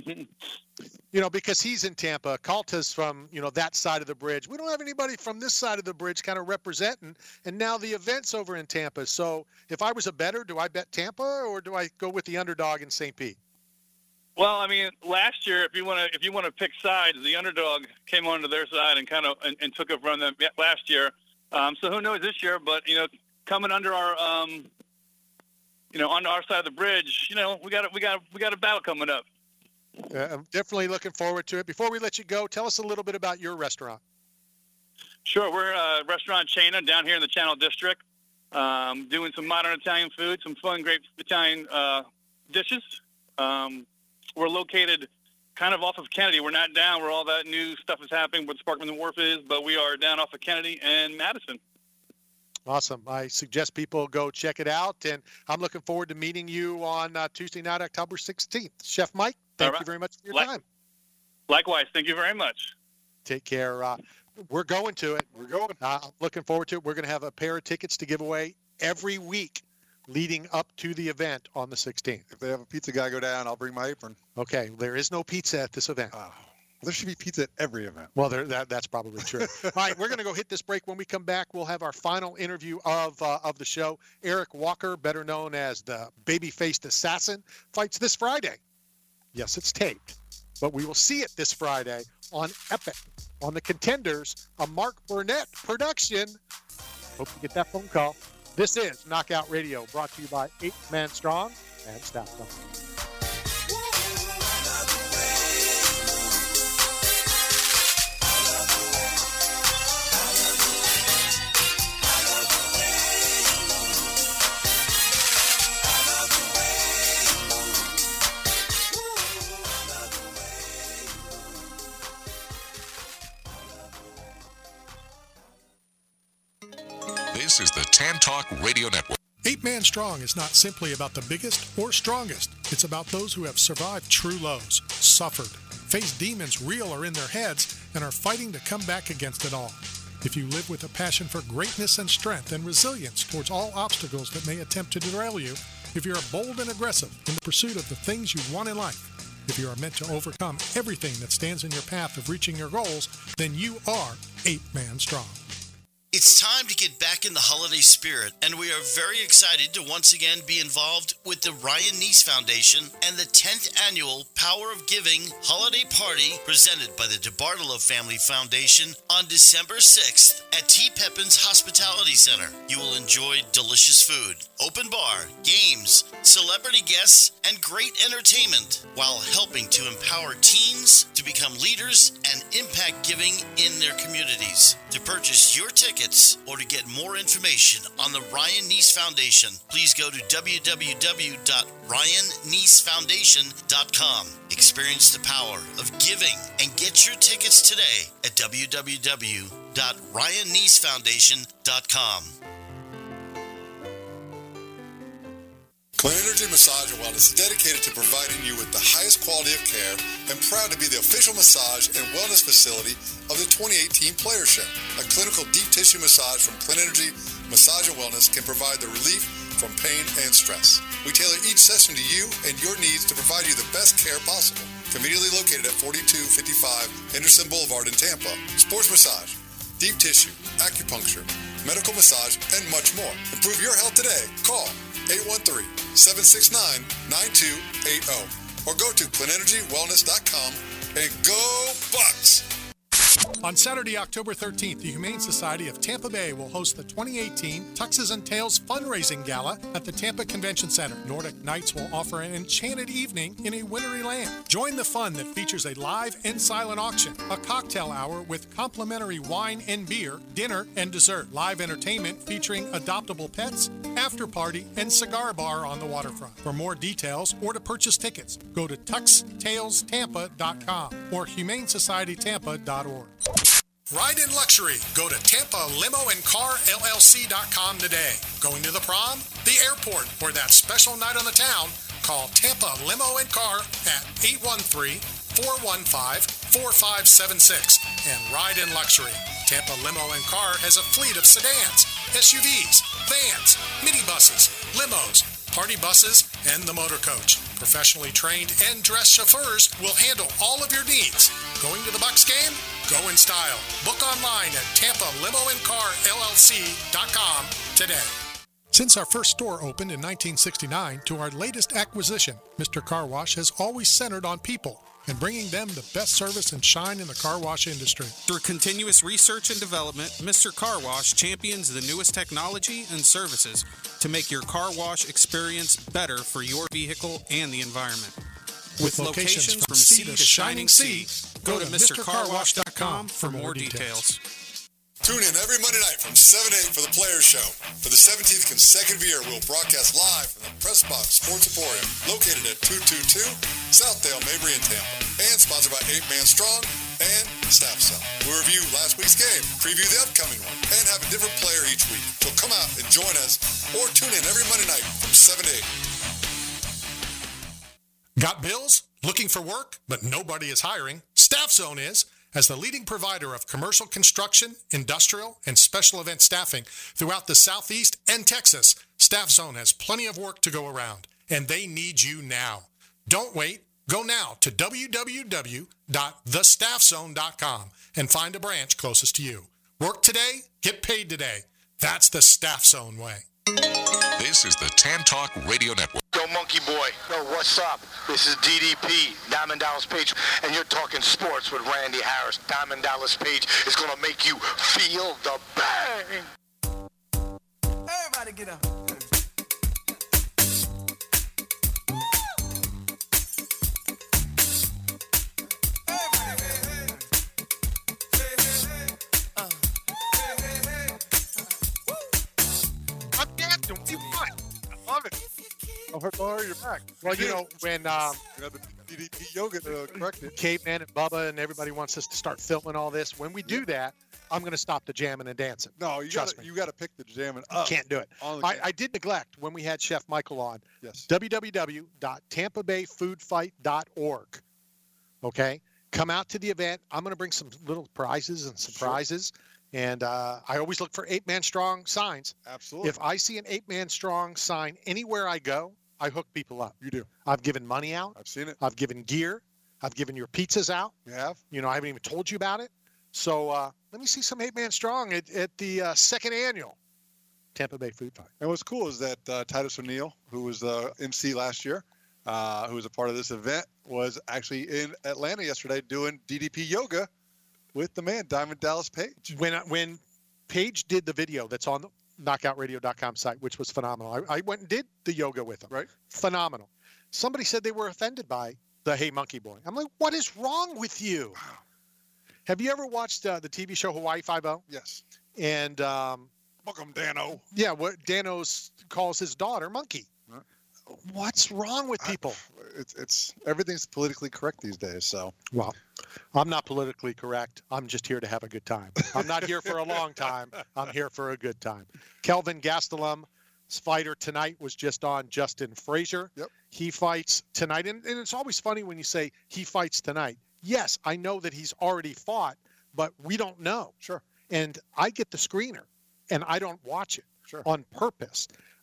You know, because he's in Tampa. Calta's from, you know, that side of the bridge. We don't have anybody from this side of the bridge kind of representing. And now the event's over in Tampa. So if I was a bettor, do I bet Tampa or do I go with the underdog in Saint Pete? Well, I mean, last year, if you want to if you want to pick sides, the underdog came onto their side and kind of and, and took it from them last year. Um, so who knows this year? But you know, coming under our, um, you know, on our side of the bridge, you know, we got a, we got a, we got a battle coming up. Uh, I'm definitely looking forward to it. Before we let you go, tell us a little bit about your restaurant. Sure, we're a restaurant chain down here in the Channel District, um, doing some modern Italian food, some fun, great Italian uh, dishes. Um, we're located kind of off of Kennedy. We're not down where all that new stuff is happening, where Sparkman Wharf is, but we are down off of Kennedy and Madison. Awesome. I suggest people go check it out, and I'm looking forward to meeting you on uh, Tuesday night, October sixteenth. Chef Mike, thank right. you very much for your Like- time. Likewise. Thank you very much. Take care. Uh, we're going to it. We're going. Uh, I'm looking forward to it. We're going to have a pair of tickets to give away every week leading up to the event on the sixteenth. If they have a pizza guy go down, I'll bring my apron. Okay, there is no pizza at this event. Oh, there should be pizza at every event. Well, there, that, that's probably true. All right, we're going to go hit this break. When we come back, we'll have our final interview of uh, of the show. Eric Walker, better known as the baby-faced assassin, fights this Friday. Yes, it's taped, but we will see it this Friday on Epic, on The Contenders, a Mark Burnett production. Hope you get that phone call. This is Knockout Radio, brought to you by Eight Man Strong and Staff Company. This is the Tan Talk Radio Network. Eight Man Strong is not simply about the biggest or strongest. It's about those who have survived true lows, suffered, faced demons real or in their heads, and are fighting to come back against it all. If you live with a passion for greatness and strength and resilience towards all obstacles that may attempt to derail you, if you are bold and aggressive in the pursuit of the things you want in life, if you are meant to overcome everything that stands in your path of reaching your goals, then you are Eight Man Strong. It's time to get back in the holiday spirit, and we are very excited to once again be involved with the Ryan Neese Foundation and the tenth Annual Power of Giving Holiday Party presented by the DeBartolo Family Foundation on December sixth at T. Pepin's Hospitality Center. You will enjoy delicious food, open bar, games, celebrity guests, and great entertainment while helping to empower teens to become leaders and impact giving in their communities. To purchase your ticket or to get more information on the Ryan Neese Foundation, please go to w w w dot ryan neese foundation dot com. Experience the power of giving and get your tickets today at w w w dot ryan neese foundation dot com. Clean Energy Massage and Wellness is dedicated to providing you with the highest quality of care and proud to be the official massage and wellness facility of the twenty eighteen Players Show. A clinical deep tissue massage from Clean Energy Massage and Wellness can provide the relief from pain and stress. We tailor each session to you and your needs to provide you the best care possible. Conveniently located at forty-two fifty-five Henderson Boulevard in Tampa. Sports massage, deep tissue, acupuncture, medical massage, and much more. Improve your health today. Call eight one three, seven six nine, nine two eight zero or go to clean energy wellness dot com and go Bucks! On Saturday, October thirteenth, the Humane Society of Tampa Bay will host the twenty eighteen Tuxes and Tails Fundraising Gala at the Tampa Convention Center. Nordic Nights will offer an enchanted evening in a wintry land. Join the fun that features a live and silent auction, a cocktail hour with complimentary wine and beer, dinner and dessert, live entertainment featuring adoptable pets, after party, and cigar bar on the waterfront. For more details or to purchase tickets, go to tux tails tampa dot com or humane society tampa dot org. Ride in luxury. Go to Tampa Limo and Car L L C dot com today. Going to the prom, the airport, or that special night on the town? Call Tampa Limo and Car at eight one three, four one five, four five seven six and ride in luxury. Tampa Limo and Car has a fleet of sedans, S U Vs, vans, minibuses, limos, party buses, and the motor coach. Professionally trained and dressed chauffeurs will handle all of your needs. Going to the Bucks game? Go in style. Book online at Tampa Limo and Car L L C dot com today. Since our first store opened in nineteen sixty-nine to our latest acquisition, Mister Car Wash has always centered on people and bringing them the best service and shine in the car wash industry. Through continuous research and development, Mister Car Wash champions the newest technology and services to make your car wash experience better for your vehicle and the environment. With, With locations, locations from sea to shining sea, go to Mister Car Wash dot com for more details. Tune in every Monday night from seven to eight for the Players Show. For the seventeenth consecutive year, we'll broadcast live from the Press Box Sports Emporium, located at two twenty-two Southdale Mabry in Tampa, and sponsored by eight man Strong and Staff Cell. We'll review last week's game, preview the upcoming one, and have a different player each week. So come out and join us, or tune in every Monday night from seven to eight. Got bills? Looking for work, but nobody is hiring? Staff Zone is. As the leading provider of commercial construction, industrial, and special event staffing throughout the Southeast and Texas, Staff Zone has plenty of work to go around, and they need you now. Don't wait. Go now to w w w dot the staff zone dot com and find a branch closest to you. Work today, get paid today. That's the Staff Zone way. This is the Tan Talk Radio Network. Yo, Monkey Boy. Yo, what's up? This is D D P, Diamond Dallas Page, and you're talking sports with Randy Harris. Diamond Dallas Page is going to make you feel the bang. Everybody get up. Oh, you're back. Well, you know, when um, you know, the D D P yoga to correct it. Caveman and Bubba and everybody wants us to start filming all this, when we do that, I'm going to stop the jamming and dancing. No, you got you got to pick the jamming up. Can't do it. I, I did neglect when we had Chef Michael on. Yes. w w w dot tampa bay food fight dot org. Okay, come out to the event. I'm going to bring some little prizes and surprises. Sure. And uh, I always look for eight man strong signs. Absolutely. If I see an eight man strong sign anywhere I go, I hook people up. You do. I've given money out. I've seen it. I've given gear. I've given your pizzas out. You have? You know, I haven't even told you about it. So uh, let me see some eight man strong at, at the uh, second annual Tampa Bay Food Fight. And what's cool is that uh, Titus O'Neill, who was the M C last year, uh, who was a part of this event, was actually in Atlanta yesterday doing D D P yoga with the man, Diamond Dallas Page. When when Page did the video that's on the knockout radio dot com site, which was phenomenal. I, I went and did the yoga with him. Right. Phenomenal. Somebody said they were offended by the Hey Monkey Boy. I'm like, what is wrong with you? Wow. Have you ever watched uh, the T V show Hawaii Five-O? Yes. And um, welcome, Dano. Yeah, what Dano calls his daughter Monkey. Right. What's wrong with people? I, it's it's everything's politically correct these days. So. Well, I'm not politically correct. I'm just here to have a good time. I'm not here for a long time. I'm here for a good time. Kelvin Gastelum's fighter tonight was just on Justin Frazier. Yep. He fights tonight. And, and it's always funny when you say he fights tonight. Yes, I know that he's already fought, but we don't know. Sure. And I get the screener, and I don't watch it sure. on purpose.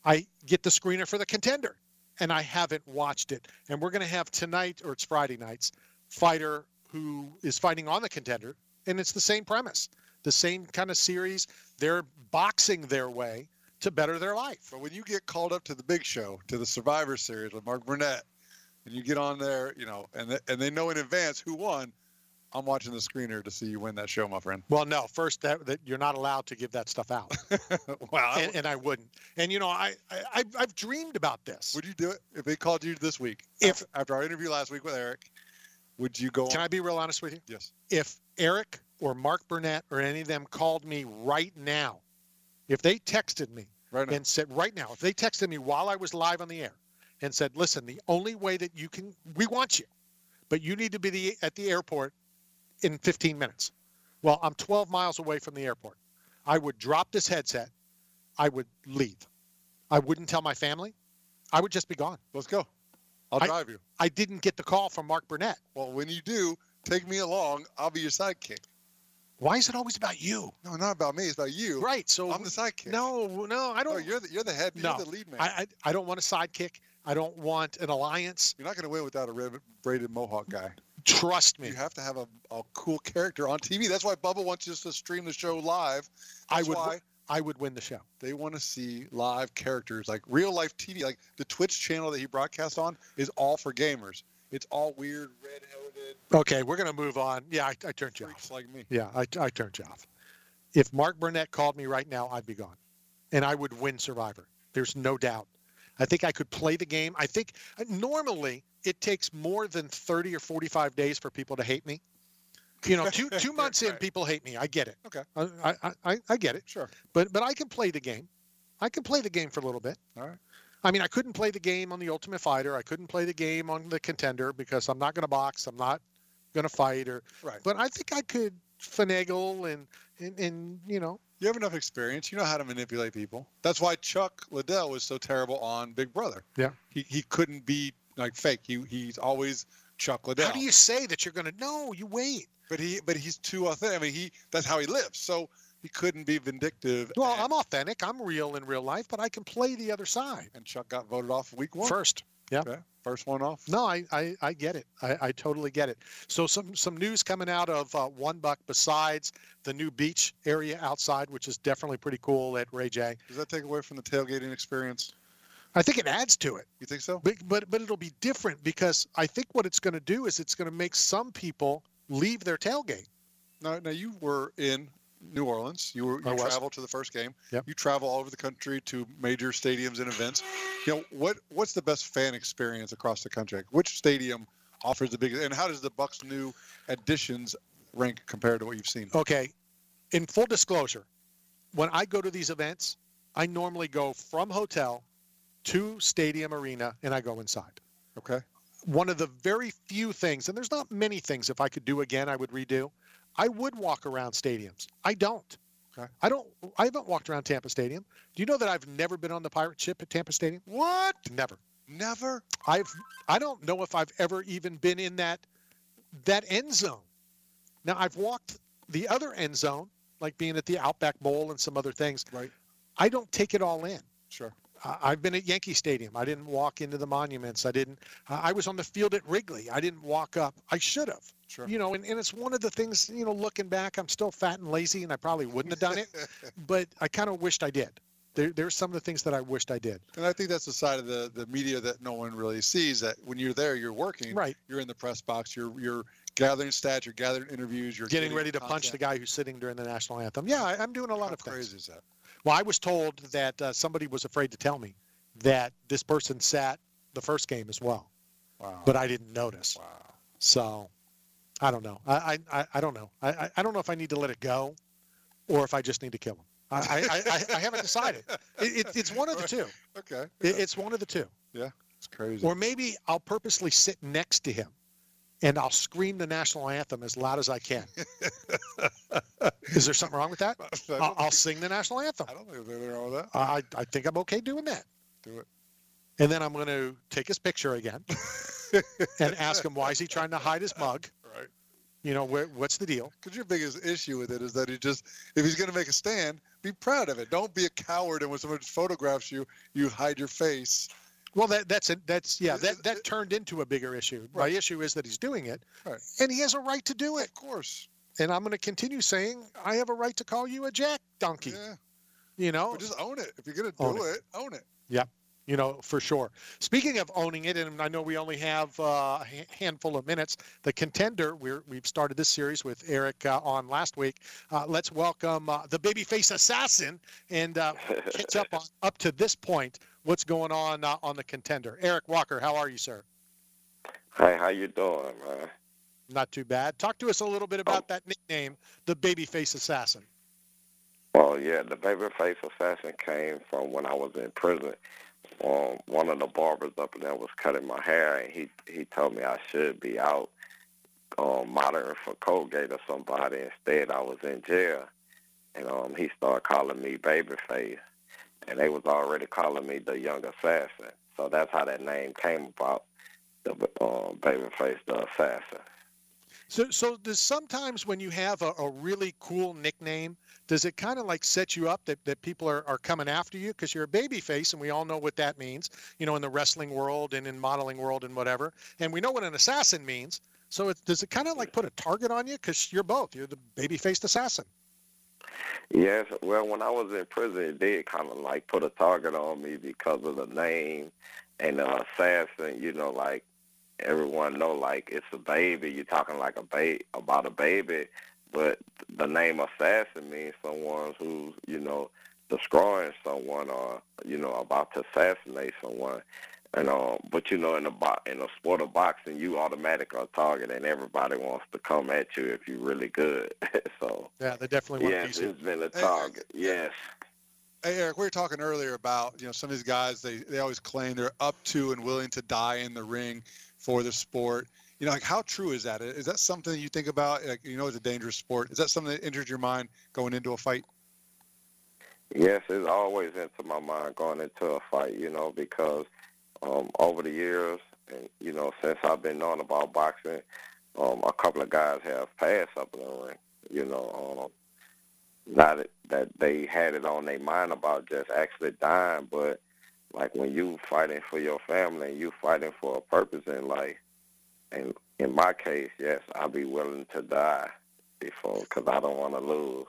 I get the screener for the Contender, and I haven't watched it. And we're going to have tonight, or it's Friday nights, fighter who is fighting on the Contender, and it's the same premise, the same kind of series. They're boxing their way to better their life. But when you get called up to the big show, to the Survivor Series with Mark Burnett, and you get on there, you know, and they, and they know in advance who won, I'm watching the screener to see you win that show, my friend. Well, no, first that, that you're not allowed to give that stuff out. Wow. And, and I wouldn't. And, you know, I, I, I've dreamed about this. Would you do it if they called you this week? If After our interview last week with Eric, would you go Can on? I be real honest with you? Yes. If Eric or Mark Burnett or any of them called me right now, if they texted me right now. and said, right now, if they texted me while I was live on the air and said, listen, the only way that you can, we want you, but you need to be the, at the airport in fifteen minutes. Well, I'm twelve miles away from the airport. I would drop this headset. I would leave. I wouldn't tell my family. I would just be gone. Let's go. I'll I, drive you. I didn't get the call from Mark Burnett. Well, when you do, take me along. I'll be your sidekick. Why is it always about you? No, not about me. It's about you. Right. So I'm the sidekick. No, no, I don't. No, you're the you're the head. No, You're the lead man. I, I I don't want a sidekick. I don't want an alliance. You're not going to win without a red, braided mohawk guy. Trust me. You have to have a, a cool character on T V. That's why Bubba wants us to stream the show live. That's I would. why I would win the show. they want to see live characters, like real life T V. Like the Twitch channel that he broadcasts on is all for gamers. It's all weird, red-headed Okay, we're gonna move on. Yeah, I, I turned you off. freaks like me. Yeah, I, I turned you off. If Mark Burnett called me right now, I'd be gone, and I would win Survivor. There's no doubt. I think I could play the game. I think normally it takes more than thirty or forty-five days for people to hate me. You know, two two months in, Right. people hate me. I get it. Okay. I, I, I, I get it. Sure. But but I can play the game. I can play the game for a little bit. All right. I mean, I couldn't play the game on the Ultimate Fighter. I couldn't play the game on the Contender because I'm not going to box. I'm not going to fight. Or Right. But I think I could finagle and, and, and you know. You have enough experience. You know how to manipulate people. That's why Chuck Liddell was so terrible on Big Brother. Yeah. He he couldn't be like fake. He he's always Chuck Liddell. How do you say that you're going to? No, you wait. But he but he's too authentic. I mean, he that's how he lives. So he couldn't be vindictive. Well, and, I'm authentic. I'm real in real life, but I can play the other side. and Chuck got voted off week one. First. Yeah. Okay. First one off. No, I, I, I get it. I, I totally get it. So some some news coming out of uh, One Buck besides the new beach area outside, which is definitely pretty cool at Ray J. Does that take away from the tailgating experience? I think it adds to it. You think so? But but but it'll be different because I think what it's going to do is it's going to make some people leave their tailgate. Now, now you were in New Orleans. You were I you was. traveled to the first game. Yep. You travel all over the country to major stadiums and events. You know what? What's the best fan experience across the country? Like, which stadium offers the biggest? And how does the Bucks' new additions rank compared to what you've seen? Okay, in full disclosure, when I go to these events, I normally go from hotel to stadium arena and I go inside. Okay. One of the very few things, and there's not many things if I could do again, I would redo. I would walk around stadiums. I don't. Okay. I don't. I haven't walked around Tampa Stadium. Do you know that I've never been on the pirate ship at Tampa Stadium? What? Never. Never. I've. I don't know if I've ever even been in that that end zone. Now I've walked the other end zone, like being at the Outback Bowl and some other things. Right. I don't take it all in. Sure. I- I've been at Yankee Stadium. I didn't walk into the monuments. I didn't. I was on the field at Wrigley. I didn't walk up. I should have. Sure. You know, and, and it's one of the things, you know, looking back, I'm still fat and lazy and I probably wouldn't have done it, but I kind of wished I did. There, there's some of the things that I wished I did. And I think that's the side of the, the media that no one really sees, that when you're there, you're working. Right. You're in the press box. You're you're gathering stats. You're gathering interviews. You're Getting ready to punch the content. guy who's sitting during the national anthem. Yeah, I, I'm doing a lot How of things. crazy is that? Well, I was told that uh, somebody was afraid to tell me that this person sat the first game as well, Wow. but I didn't notice. Wow. So I don't know. I, I, I don't know. I, I- I don't know if I need to let it go or if I just need to kill him. I, I, I, I haven't decided. It, it, it's one of the two. Okay. It, it's one of the two. Yeah. It's crazy. Or maybe I'll purposely sit next to him and I'll scream the national anthem as loud as I can. Is there something wrong with that? I don't I'll, I'll think- sing the national anthem. I don't think there's anything wrong with that. I, I think I'm okay doing that. Do it. And then I'm going to take his picture again and ask him why is he trying to hide his mug. Right. You know, where, what's the deal? Because your biggest issue with it is that he just, if he's going to make a stand, be proud of it. Don't be a coward, and when someone photographs you, you hide your face. Well, that that's a, that's yeah, that that turned into a bigger issue. Right. My issue is that he's doing it, right. and he has a right to do it. Of course. And I'm going to continue saying I have a right to call you a jack donkey. Yeah. You know, but just own it. If you're going to do own it. it, own it. Yeah. You know, for sure. Speaking of owning it, and I know we only have uh, a handful of minutes, the Contender, we're, we've started this series with Eric uh, on last week. Uh, let's welcome uh, the babyface assassin and uh, catch up on up to this point what's going on uh, on the Contender. Eric Walker, how are you, sir? Hey, how you doing, man? Not too bad. Talk to us a little bit about that nickname, the babyface assassin. Well, yeah, the babyface assassin came from when I was in prison. Um, one of the barbers up there was cutting my hair, and he he told me I should be out um, monitoring for Colgate or somebody. Instead, I was in jail, and um, he started calling me Babyface, and they was already calling me the Young Assassin. So that's how that name came about, the um, Babyface, the Assassin. So, so does sometimes when you have a, a really cool nickname, does it kind of like set you up that, that people are, are coming after you because you're a baby face, and we all know what that means, you know, in the wrestling world and in modeling world and whatever. And we know what an assassin means. So it, does it kind of like put a target on you because you're both? You're the baby-faced assassin. Yes. Well, when I was in prison, it did kind of like put a target on me because of the name and the assassin, you know, like everyone know, like it's a baby. You're talking like a ba- about a baby. But the name assassin means someone who's, you know, destroying someone or, you know, about to assassinate someone. And um, but, you know, in the, bo- in the sport of boxing, you automatically are a target, and everybody wants to come at you if you're really good. So, yeah, they definitely want yes, to it's been a target, hey, yes. Hey, Eric, we were talking earlier about, you know, some of these guys, they, they always claim they're up to and willing to die in the ring for the sport. You know, like, how true is that? Is that something you think about? Like, you know, it's a dangerous sport. Is that something that enters your mind going into a fight? Yes, it's always into my mind going into a fight, you know, because um, over the years, and, you know, since I've been knowing about boxing, um, a couple of guys have passed up in the ring, you know, um, not that, that they had it on their mind about just actually dying, but, like, when you fighting for your family and you fighting for a purpose in life, and in my case, yes, I'll be willing to die before, because I don't want to lose.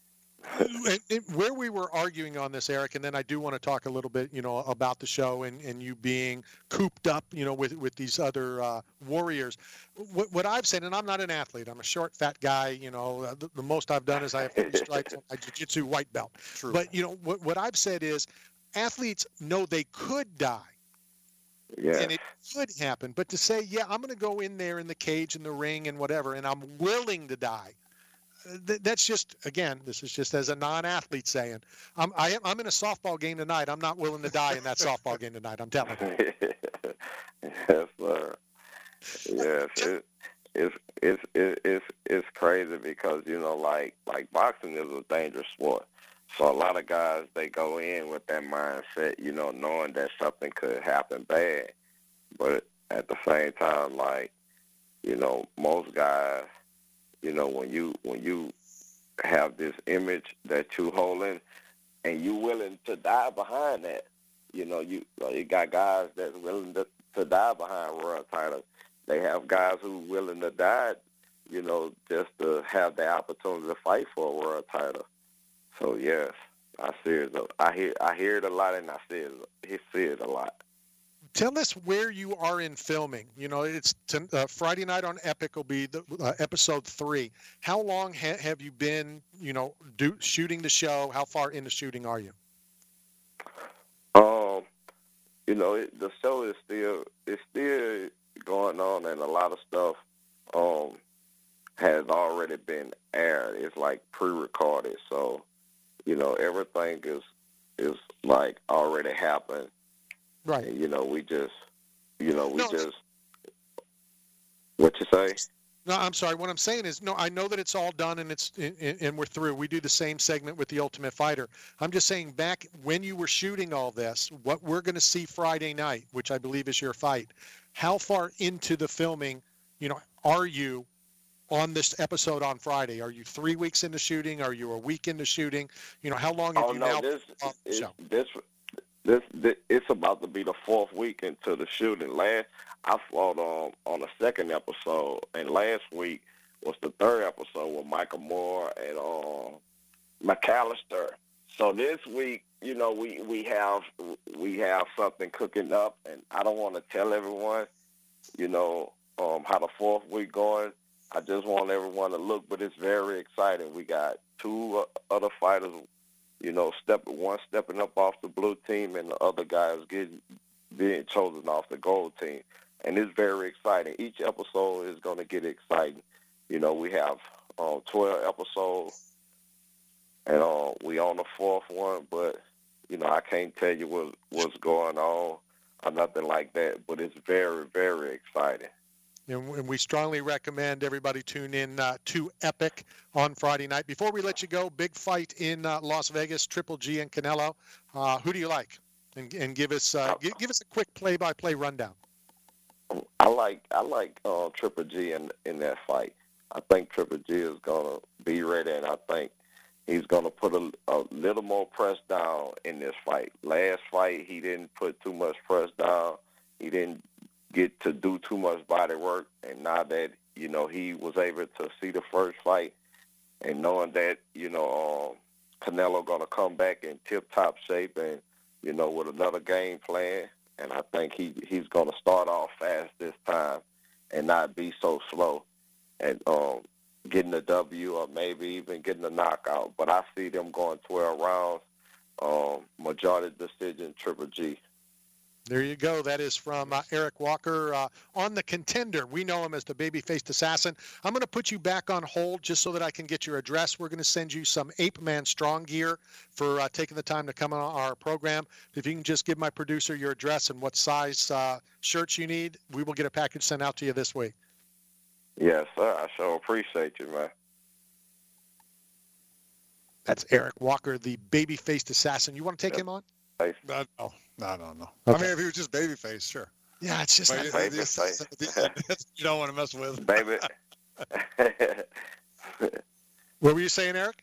and, and where we were arguing on this, Eric, and then I do want to talk a little bit, you know, about the show and, and you being cooped up, you know, with with these other uh, warriors. What, what I've said, and I'm not an athlete, I'm a short, fat guy. You know, the, the most I've done is I have three stripes on my jiu-jitsu white belt. True. But you know, what what I've said is, athletes know they could die. Yes. And it could happen, but to say, yeah, I'm going to go in there in the cage, in the ring, and whatever, and I'm willing to die. Th- that's just, again, this is just as a non-athlete saying, I'm I am, I'm in a softball game tonight. I'm not willing to die in that softball game tonight. I'm telling you. Yes, sir. Yes, it, it's it's it, it's it's crazy because, you know, like like boxing is a dangerous sport. So a lot of guys, they go in with that mindset, you know, knowing that something could happen bad. But at the same time, like, you know, most guys, you know, when you when you have this image that you holding and you willing to die behind that, you know, you you got guys that's willing to, to die behind world titles. They have guys who willing to die, you know, just to have the opportunity to fight for a world title. So yes, I see it. I hear I hear it a lot, and I see it. He see it a lot. Tell us where you are in filming. You know, it's t- uh, Friday night on Epic will be the uh, episode three. How long ha- have you been, you know, do, shooting the show? How far into shooting are you? Um, you know, it, the show is still it's still going on, and a lot of stuff um has already been aired. It's like pre-recorded, so. You know, everything is is like already happened. Right. And, you know, we just, you know, we no, just, what you say? No, I'm sorry. What I'm saying is, no, I know that it's all done and it's and, and we're through. We do the same segment with The Ultimate Fighter. I'm just saying, back when you were shooting all this, what we're going to see Friday night, which I believe is your fight, how far into the filming, you know, are you on this episode on Friday? Are you three weeks into shooting? Are you a week into shooting? You know, how long have oh, you no, now this, on the is, show? this, this, this, it's about to be the fourth week into the shooting. Last, I fought on, on the second episode, and last week was the third episode with Michael Moore and um, McAllister. So this week, you know, we, we have we have something cooking up, and I don't want to tell everyone, you know, um, how the fourth week going. I just want everyone to look, but it's very exciting. We got two uh, other fighters, you know, step one stepping up off the blue team, and the other guys getting being chosen off the gold team, and it's very exciting. Each episode is going to get exciting. You know, we have um, twelve episodes. And uh, we on the fourth one, but, you know, I can't tell you what, what's going on or nothing like that, but it's very, very exciting. And, and we strongly recommend everybody tune in uh, to Epic on Friday night. Before we let you go, big fight in uh, Las Vegas, Triple G and Canelo. Uh, who do you like? And, and give us uh, give, give us a quick play-by-play rundown. I like I like uh, Triple G in, in that fight. I think Triple G is going to be ready, and I think he's going to put a, a little more press down in this fight. Last fight, he didn't put too much press down. He didn't get to do too much body work. And now that, you know, he was able to see the first fight and knowing that, you know, um, Canelo going to come back in tip-top shape and, you know, with another game plan. And I think he he's going to start off fast this time and not be so slow. And, um, getting a W or maybe even getting a knockout. But I see them going twelve rounds, um, majority decision, Triple G. There you go. That is from uh, Eric Walker uh, on The Contender. We know him as the baby-faced assassin. I'm going to put you back on hold just so that I can get your address. We're going to send you some Ape Man Strong gear for uh, taking the time to come on our program. If you can just give my producer your address and what size uh, shirts you need, we will get a package sent out to you this week. Yes, sir. I sure appreciate you, man. That's Eric Walker, the baby-faced assassin. You want to take yep. him on? No, no, no, no. no. Okay. I mean, if he was just baby-faced, sure. Yeah, it's just baby, baby face. You don't want to mess with. Baby. What were you saying, Eric?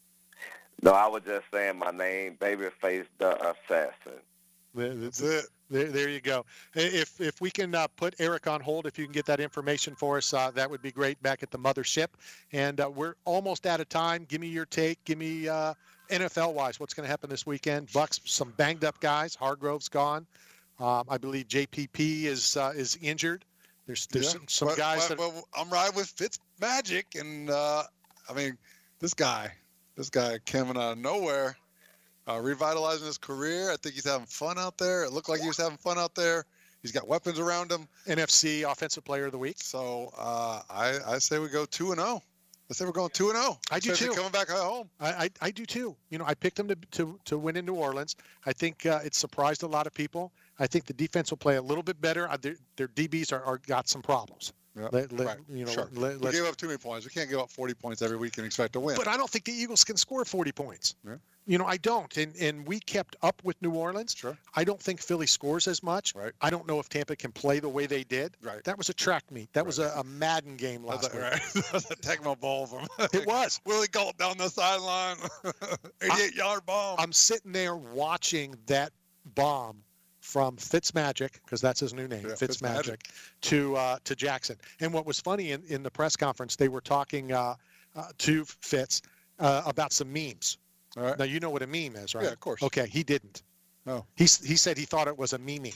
No, I was just saying my name, Babyface the Assassin. That's it. There, there you go. If if we can uh, put Eric on hold, if you can get that information for us, uh, that would be great back at the mothership. And uh, we're almost out of time. Give me your take. Give me uh, N F L-wise, what's going to happen this weekend? Bucks, some banged-up guys. Hargrove's gone. Um, I believe J P P is uh, is injured. There's there's yeah, some, some but, guys but, that. But I'm riding with Fitzmagic, and uh, I mean, this guy, this guy coming out of nowhere. Uh, revitalizing his career. I think he's having fun out there. It looked like he was having fun out there. He's got weapons around him. N F C Offensive Player of the Week. So uh, I, I say we go two and zero. I say we're going two and zero. I do too. Coming back home. I, I I do too. You know, I picked them to to to win in New Orleans. I think uh, it surprised a lot of people. I think the defense will play a little bit better. Uh, their, their D Bs are, are got some problems. Yep. Let, let, right. You know, sure. let, we gave up too many points. We can't give up forty points every week and expect to win. But I don't think the Eagles can score forty points. Yeah. You know, I don't. And and we kept up with New Orleans. Sure. I don't think Philly scores as much. Right. I don't know if Tampa can play the way they did. Right. That was a track meet. That right. was a, a Madden game last that, week. Right. That was a Tecmo Bowl from It was. Willie Galt down the sideline. eighty-eight yard bomb. I'm sitting there watching that bomb from Fitzmagic, because that's his new name, yeah, Fitzmagic, Fitzmagic. to uh, to Jackson. And what was funny in, in the press conference, they were talking uh, uh, to Fitz uh, about some memes. All right. Now, you know what a meme is, right? Yeah, of course. Okay, he didn't. Oh. He, he said he thought it was a meme.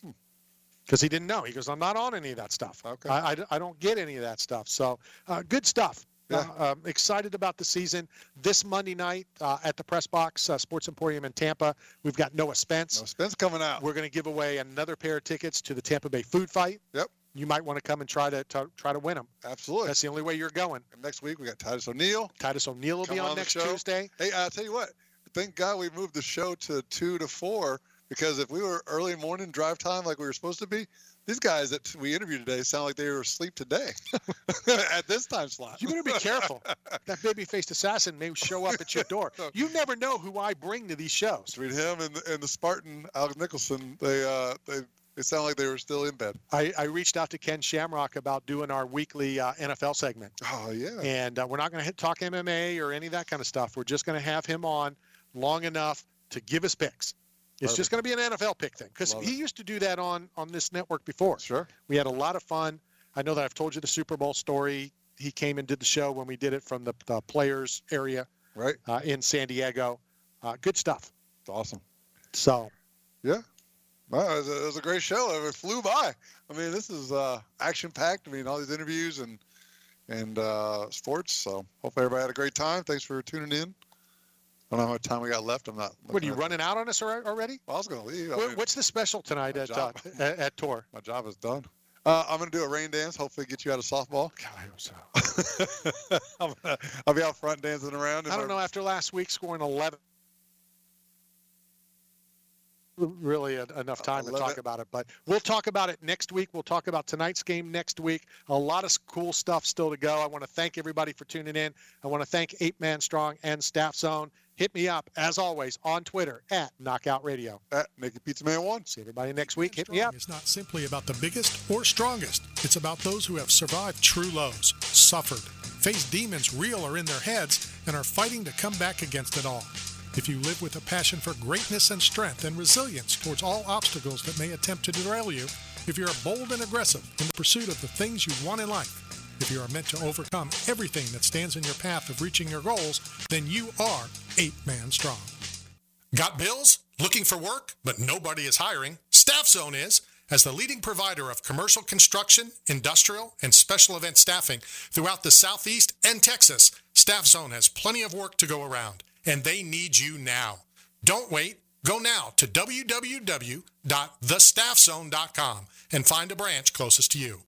Because he didn't know. He goes, I'm not on any of that stuff. Okay. I, I, I don't get any of that stuff. So, uh, good stuff. Yeah. Uh, um, excited about the season. This Monday night uh, at the Press Box uh, Sports Emporium in Tampa, we've got Noah Spence. Noah Spence coming out. We're going to give away another pair of tickets to the Tampa Bay Food Fight. Yep. You might want to come and try to, to try to win them. Absolutely. That's the only way you're going. And next week we got Titus O'Neil. Titus O'Neil will Come be on, on the next show. Tuesday. Hey, I'll tell you what. Thank God we moved the show to two to four, because if we were early morning drive time like we were supposed to be, these guys that we interviewed today sound like they were asleep today at this time slot. You better be careful. That baby-faced assassin may show up at your door. You never know who I bring to these shows. Between him and, and the Spartan, Alex Nicholson, they uh, they It sounded like they were still in bed. I, I reached out to Ken Shamrock about doing our weekly uh, N F L segment. Oh, yeah. And uh, we're not going to talk M M A or any of that kind of stuff. We're just going to have him on long enough to give us picks. It's Love just it. going to be an N F L pick thing because Love he it. used to do that on, on this network before. Sure. We had a lot of fun. I know that I've told you the Super Bowl story. He came and did the show when we did it from the, the players area Right. uh, in San Diego. Uh, good stuff. It's awesome. So, Yeah. Well, it, was a, it was a great show. It flew by. I mean, this is uh, action-packed. I mean, all these interviews and and uh, sports. So hopefully everybody had a great time. Thanks for tuning in. I don't know how much time we got left. I'm not. what are you looking at- running out on us alre- already? Well, I was going to leave. I What- mean, What's the special tonight my at, uh, job. at at Tor? my job is done. Uh, I'm going to do a rain dance. Hopefully get you out of softball. God, I hope so. I'm gonna, I'll be out front dancing around. I don't know. After last week scoring eleven, really a, enough time to love talk it. about it. But we'll talk about it next week. We'll talk about tonight's game next week. A lot of cool stuff still to go. I want to thank everybody for tuning in. I want to thank Eight Man Strong and Staff Zone. Hit me up, as always, on Twitter at Knockout Radio. At Naked Pizza Man one. See everybody next week. Hit me Strong up. is not simply about the biggest or strongest. It's about those who have survived true lows, suffered, faced demons real or in their heads, and are fighting to come back against it all. If you live with a passion for greatness and strength and resilience towards all obstacles that may attempt to derail you, if you're bold and aggressive in the pursuit of the things you want in life, if you are meant to overcome everything that stands in your path of reaching your goals, then you are Eight Man Strong. Got bills? Looking for work, but nobody is hiring? Staff Zone is. As the leading provider of commercial construction, industrial, and special event staffing throughout the Southeast and Texas, Staff Zone has plenty of work to go around, and they need you now. Don't wait. Go now to w w w dot the staff zone dot com and find a branch closest to you.